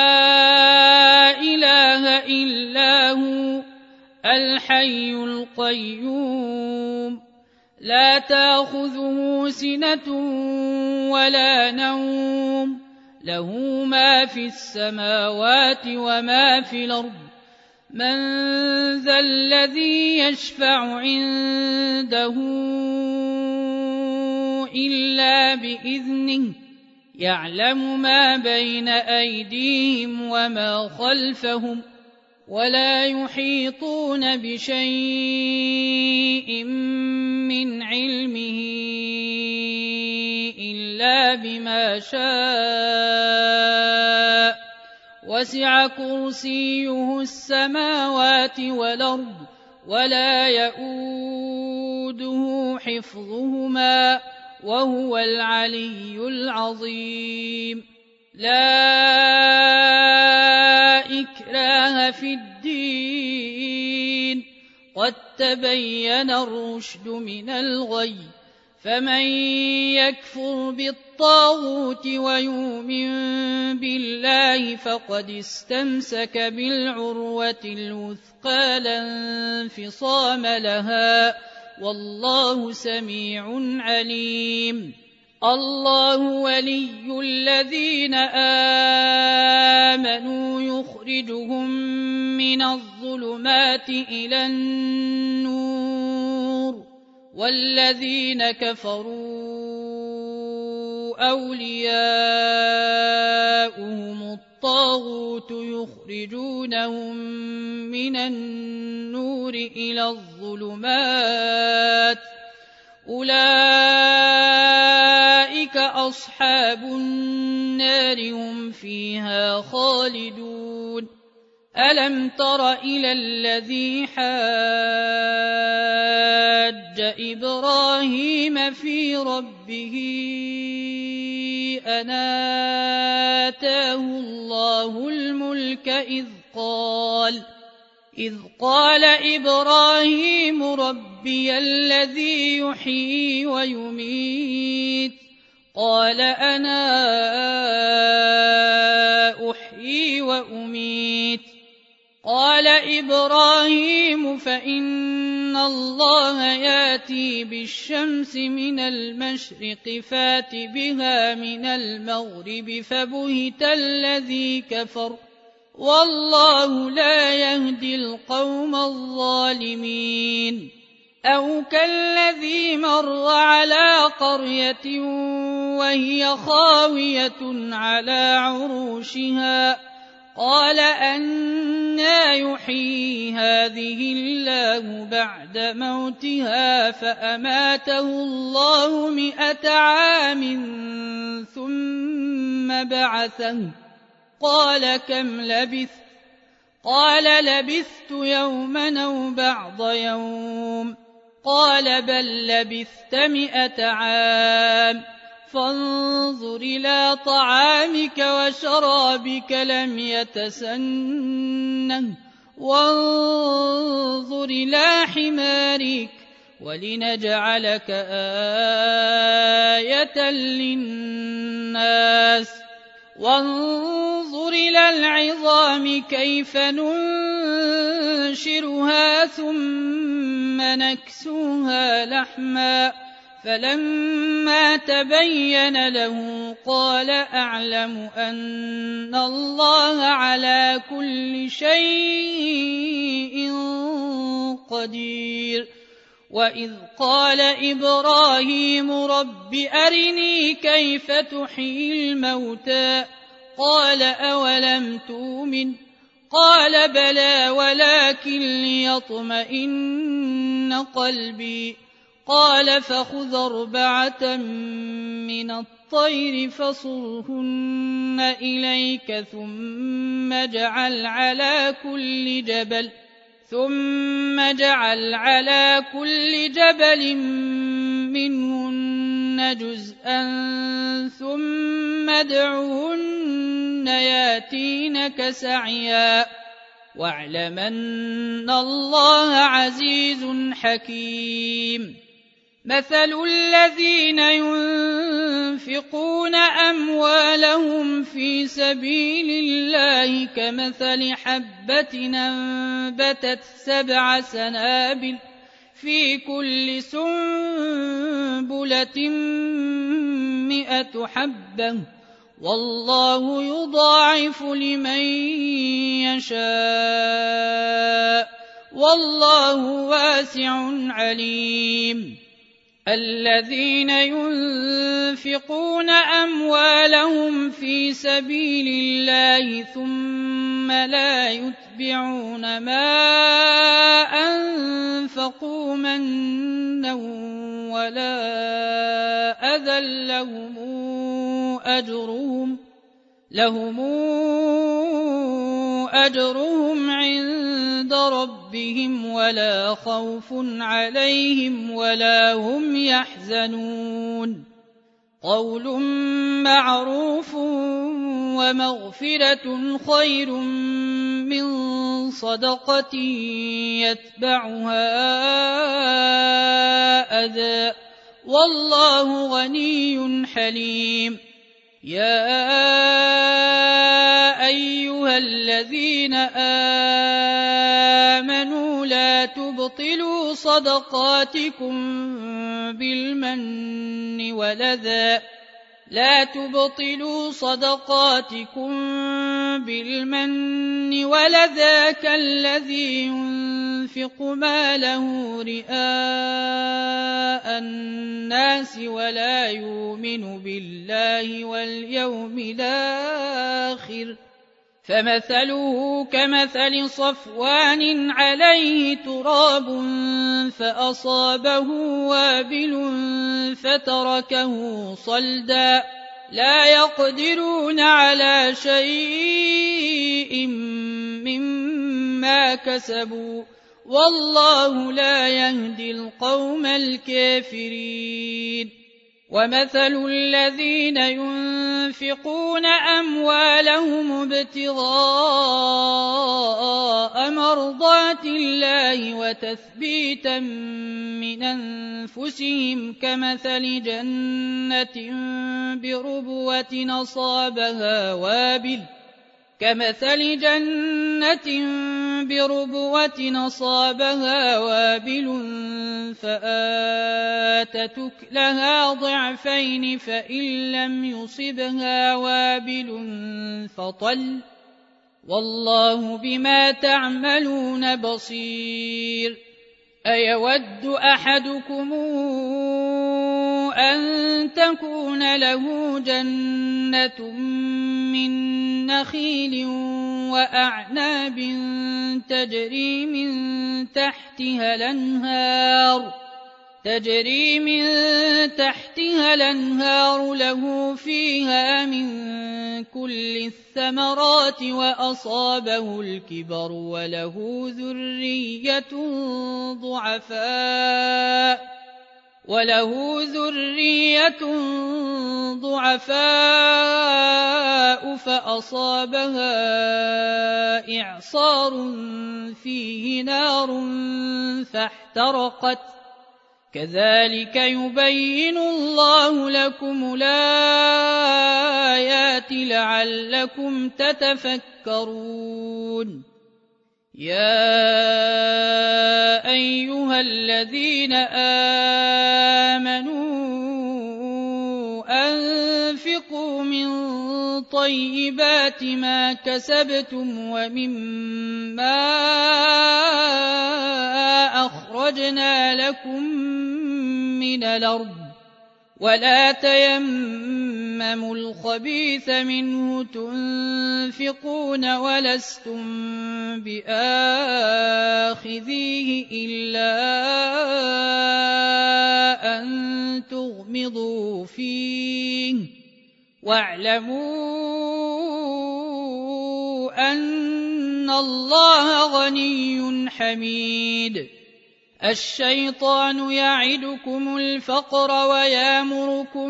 إله إلا هو الحي القيوم لا تأخذه سنة ولا نوم له ما في السماوات وما في الأرض من ذا الذي يشفع عنده إلا بإذنه يعلم ما بين أيديهم وما خلفهم ولا يحيطون بشيء من علمه إلا بما شاء وسع كرسيه السماوات والأرض ولا يئوده حفظهما وهو العلي العظيم. لا إكراه في الدين قد تبين الرشد من الغي فمن يكفر بالطاغوت ويؤمن بالله فقد استمسك بالعروة الوثقى لا انفصام لها والله سميع عليم. الله ولي الذين آمنوا يخرجهم من الظلمات إلى النور والذين كفروا أولياؤهم الطاغوت يخرجونهم من النور إلى الظلمات أولئك أصحاب النار هم فيها خالدون. ألم تر إلى الذي حاج إبراهيم في ربه أن آتاه الله الملك إذ قال إذ قال إبراهيم ربي الذي يحيي ويميت قال أنا أحيي وأميت قال إبراهيم فإن الله ياتي بالشمس من المشرق فات بها من المغرب فبهت الذي كفر والله لا يهدي القوم الظالمين. أو كالذي مر على قرية وهي خاوية على عروشها قال أنى يحيي هذه الله بعد موتها فأماته الله مئة عام ثم بعثه قال كم لبثت قال لبثت يوما أو بعض يوم قال بل لبثت مئة عام فانظر إلى طعامك وشرابك لم يتسنه وانظر إلى حمارك ولنجعلك آية للناس وانظر إلى العظام كيف ننشرها ثم نكسوها لحما فلما تبين له قال أعلم أن الله على كل شيء قدير. وإذ قال إبراهيم رب أرني كيف تحيي الموتى قال أولم تؤمن قال بلى ولكن ليطمئن قلبي قال فخذ أربعة من الطير فصرهن إليك ثم اجعل على كل جبل ثم جعل على كل جبل منهن جزءا ثم ادعهن ياتينك سعيا واعلم أن الله عزيز حكيم مثل الذين ينفقون أموالهم في سبيل الله كمثل حبة أنبتت سبع سنابل في كل سنبلة مئة حبة والله يضاعف لمن يشاء والله واسع عليم الذين ينفقون أموالهم في سبيل الله ثم لا يتبعون ما أنفقوا منا ولا أذى لهم أجرهم لهم أجرهم عند ربهم ولا خوف عليهم ولا هم يحزنون قول معروف ومغفرة خير من صدقة يتبعها أذى والله غني حليم يا أيها الذين آمنوا لا تبطلوا صدقاتكم بالمن والأذى لا تبطلوا صدقاتكم بالمن والأذى كالذي ينفق ماله رئاء الناس ولا يؤمن بالله واليوم الآخر فمثله كمثل صفوان عليه تراب فأصابه وابل فتركه صلدا لا يقدرون على شيء مما كسبوا والله لا يهدي القوم الكافرين ومثل الذين ينفقون أموالهم ابتغاء مرضات الله وتثبيتا من أنفسهم كمثل جنة بربوة أصابها وابل كمثل جنة بربوة أصابها وابل فآتت أكلها ضعفين فإن لم يصبها وابل فطل والله بما تعملون بصير أيود أحدكم أن تكون له جنة من نخيل وأعناب تجري من تحتها الأنهار تجري من تحتها الأنهار له فيها من كل الثمرات وأصابه الكبر وله ذرية ضعفاء وله ذرية ضعفاء فأصابها إعصار فيه نار فاحترقت كذلك يبين الله لكم الآيات لعلكم تتفكرون يا أيها الذين آمنوا أنفقوا من طيبات ما كسبتم ومما أخرجنا لكم من الأرض ولا تيمموا الخبيث منه تنفقون ولستم بآخذيه إلا أن تغمضوا واعلموا أن إن الله غني حميد الشيطان يعدكم الفقر ويأمركم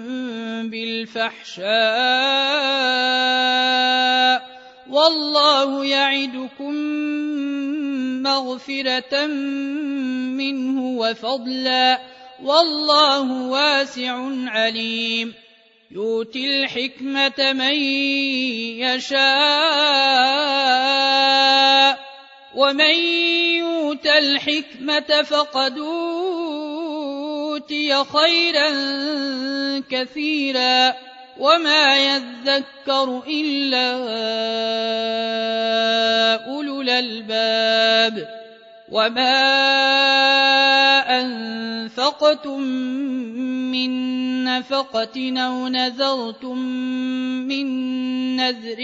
بالفحشاء والله يعدكم مغفرة منه وفضلا والله واسع عليم يؤتي الحكمة من يشاء ومن يؤت الحكمة فقد أوتي خيرا كثيرا وما يذكر إلا أولو الألباب وما أنفقتم من نفقة أو نذرتم من نذر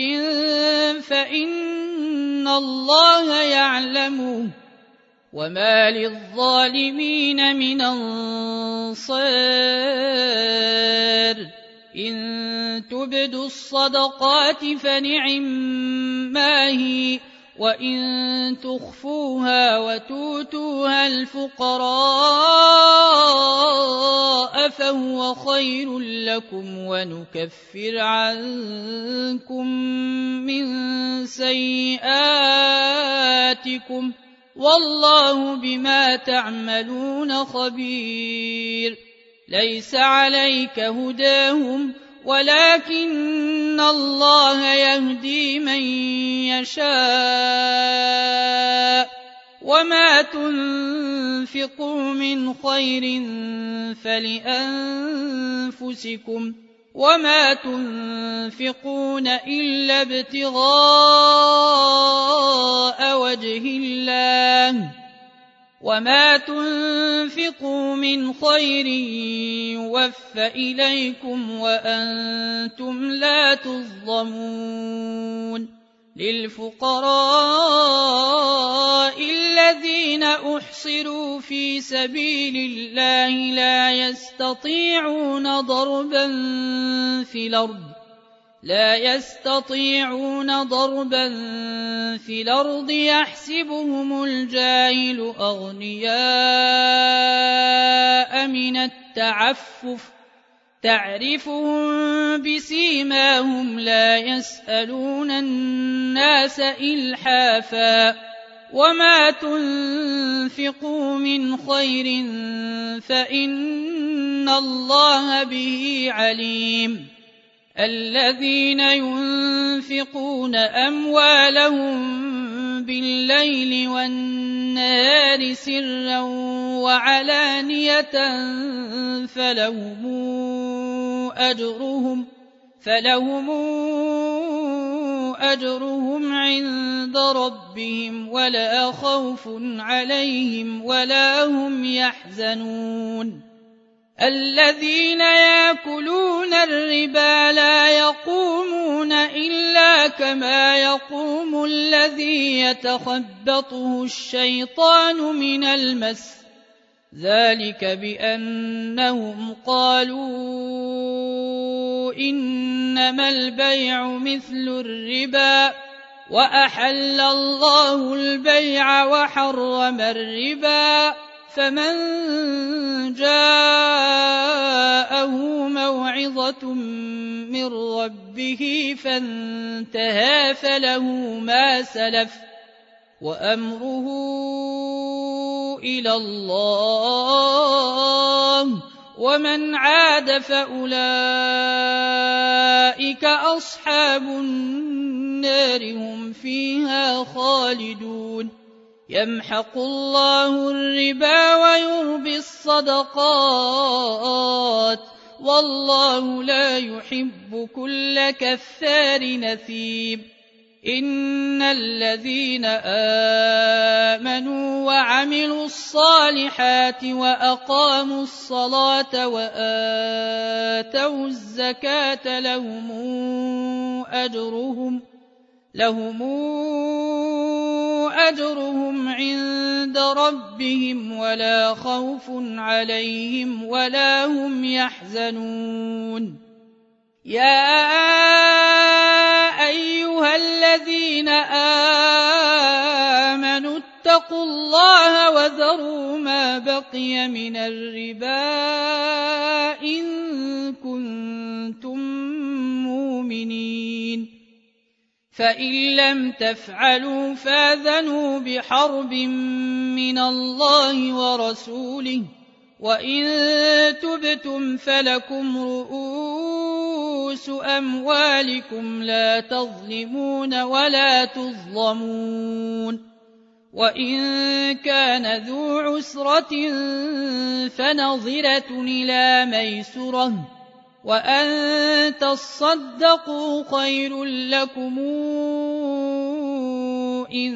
فإن الله يعلمه وما للظالمين من أنصار إن تبدوا الصدقات فنعما هي وإن تخفوها وتؤتوها الفقراء فهو خير لكم ونكفر عنكم من سيئاتكم والله بما تعملون خبير ليس عليك هداهم ولكن الله يهدي من يشاء وما تنفقوا من خير فلأنفسكم وما تنفقون إلا ابتغاء وجه الله وما تنفقوا من خير يوفى إليكم وأنتم لا تظلمون للفقراء الذين أحصروا في سبيل الله لا يستطيعون ضربا في الأرض لا يستطيعون ضربا في الأرض يحسبهم الجاهل أغنياء من التعفف تعرفهم بسيماهم لا يسألون الناس إلحافا وما تنفقوا من خير فإن الله به عليم الذين ينفقون أموالهم بالليل والنهار سرا وعلانية فلهم أجرهم فلهم أجرهم عند ربهم ولا خوف عليهم ولا هم يحزنون الذين يأكلون الربا لا يقومون إلا كما يقوم الذي يتخبطه الشيطان من المس ذلك بأنهم قالوا إنما البيع مثل الربا وأحل الله البيع وحرم الربا فمن جاءه موعظة من ربه فانتهى فله ما سلف وأمره إلى الله ومن عاد فأولئك أصحاب النار هم فيها خالدون يمحق الله الربا ويربي الصدقات والله لا يحب كل كفار نثيم إن الذين آمنوا وعملوا الصالحات وأقاموا الصلاة وآتوا الزكاة لهم أجرهم لهم أجرهم عند ربهم ولا خوف عليهم ولا هم يحزنون يا أيها الذين آمنوا اتقوا الله وذروا ما بقي من الربا إن كنتم مؤمنين فإن لم تفعلوا فاذنوا بحرب من الله ورسوله وإن تبتم فلكم رؤوس أموالكم لا تظلمون ولا تظلمون وإن كان ذو عسرة فنظرة إلى ميسرة وأن تصدقوا خير لكم إن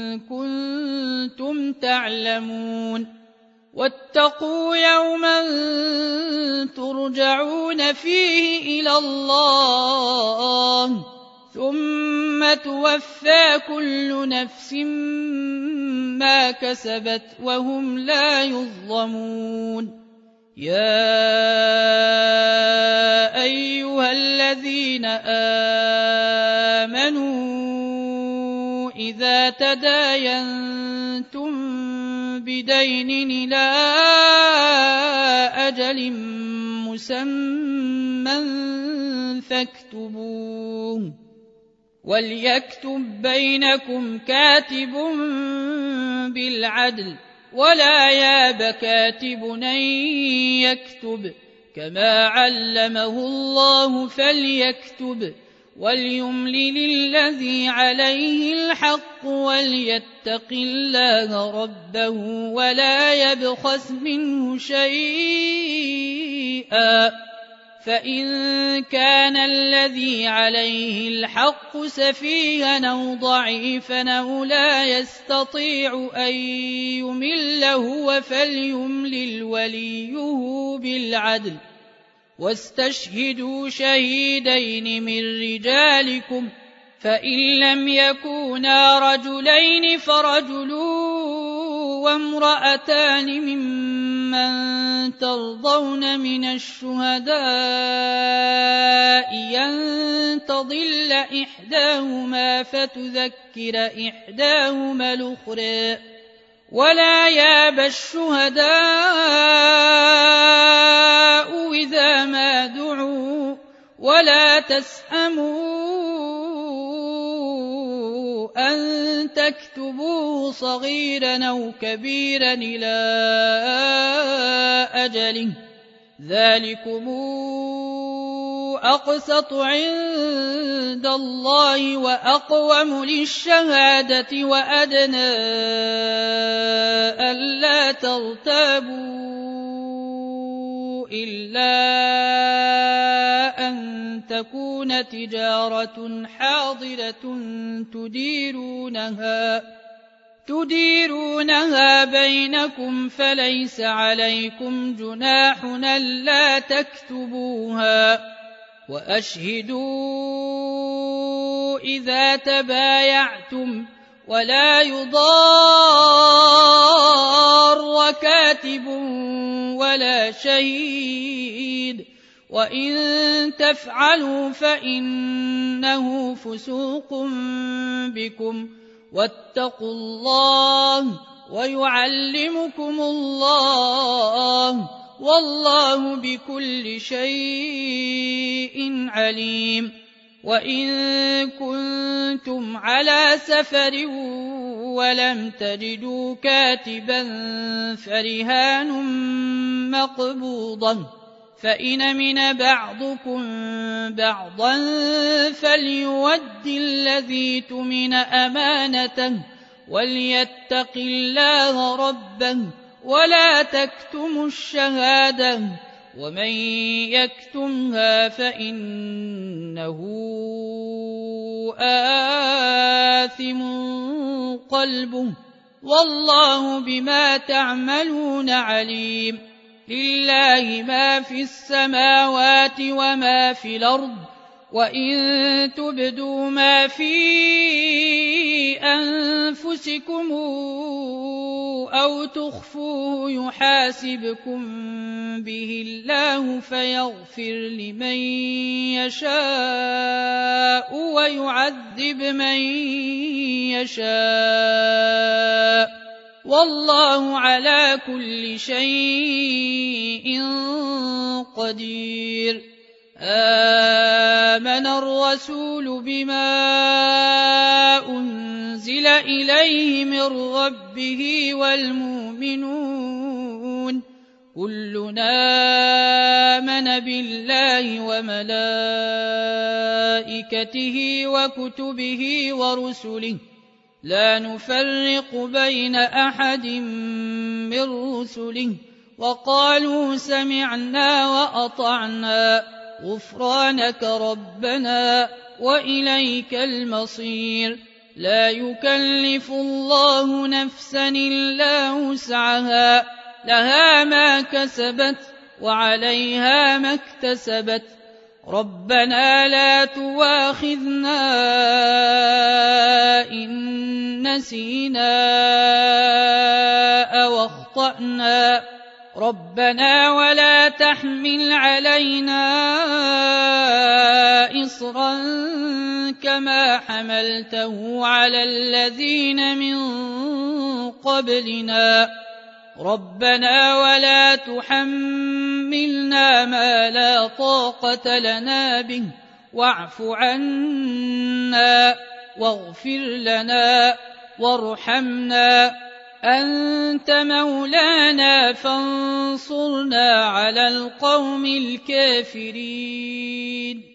كنتم تعلمون واتقوا يوما ترجعون فيه إلى الله ثم توفى كل نفس ما كسبت وهم لا يظلمون يا أيها الذين آمنوا إذا تداينتم بدين إلى أجل مسمى فاكتبوه وليكتب بينكم كاتب بالعدل ولا ياب كاتب أن يكتب كما علمه الله فليكتب وليملل الذي عليه الحق وليتق الله ربه ولا يبخس منه شيئا فإن كان الذي عليه الحق سفيها أو ضعيفا أو لا يستطيع أن يمل هو فليملل وليه بالعدل واستشهدوا شهيدين من رجالكم فإن لم يكونا رجلين فرجل وامرأتان ممن ترضون من الشهداء أن تضل إحداهما فتذكر إحداهما الأخرى ولا ياب الشهداء إذا ما دعوا ولا تسأموا أن تكتبوه صغيرا أو كبيرا إلى أجله ذلكم أقسط عند الله وأقوم للشهادة وأدنى ألا ترتابوا إلا أن تكون تجارة حاضرة تديرونها تديرونها بينكم فليس عليكم جناح ألا تكتبوها وأشهدوا إذا تبايعتم ولا يضار كاتب ولا شهيد وإن تفعلوا فإنه فسوق بكم واتقوا الله ويعلمكم الله والله بكل شيء عليم وإن كنتم على سفر ولم تجدوا كاتبا فرهان مقبوضة فإن أمن بعضكم بعضا فليؤد الذي اؤتمن أمانته وليتق الله ربه ولا تكتموا الشهادة ومن يكتمها فإنه آثم قلبه والله بما تعملون عليم لله ما في السماوات وما في الأرض وإن تبدوا ما في أنفسكم أو تخفوه يحاسبكم به الله فيغفر لمن يشاء ويعذب من يشاء والله على كل شيء قدير. آمن الرسول بما أنزل إليه من ربه والمؤمنون كلنا آمن بالله وملائكته وكتبه ورسله لا نفرق بين أحد من رسله وقالوا سمعنا وأطعنا غفرانك ربنا وإليك المصير. لا يكلف الله نفسا إلا وسعها لها ما كسبت وعليها ما اكتسبت ربنا لا تواخذنا إن نسينا أو أخطأنا ربنا ولا تحمل علينا إصرا كما حملته على الذين من قبلنا ربنا ولا تحملنا ما لا طاقة لنا به واعف عنا واغفر لنا وارحمنا أنت مولانا فانصرنا على القوم الكافرين.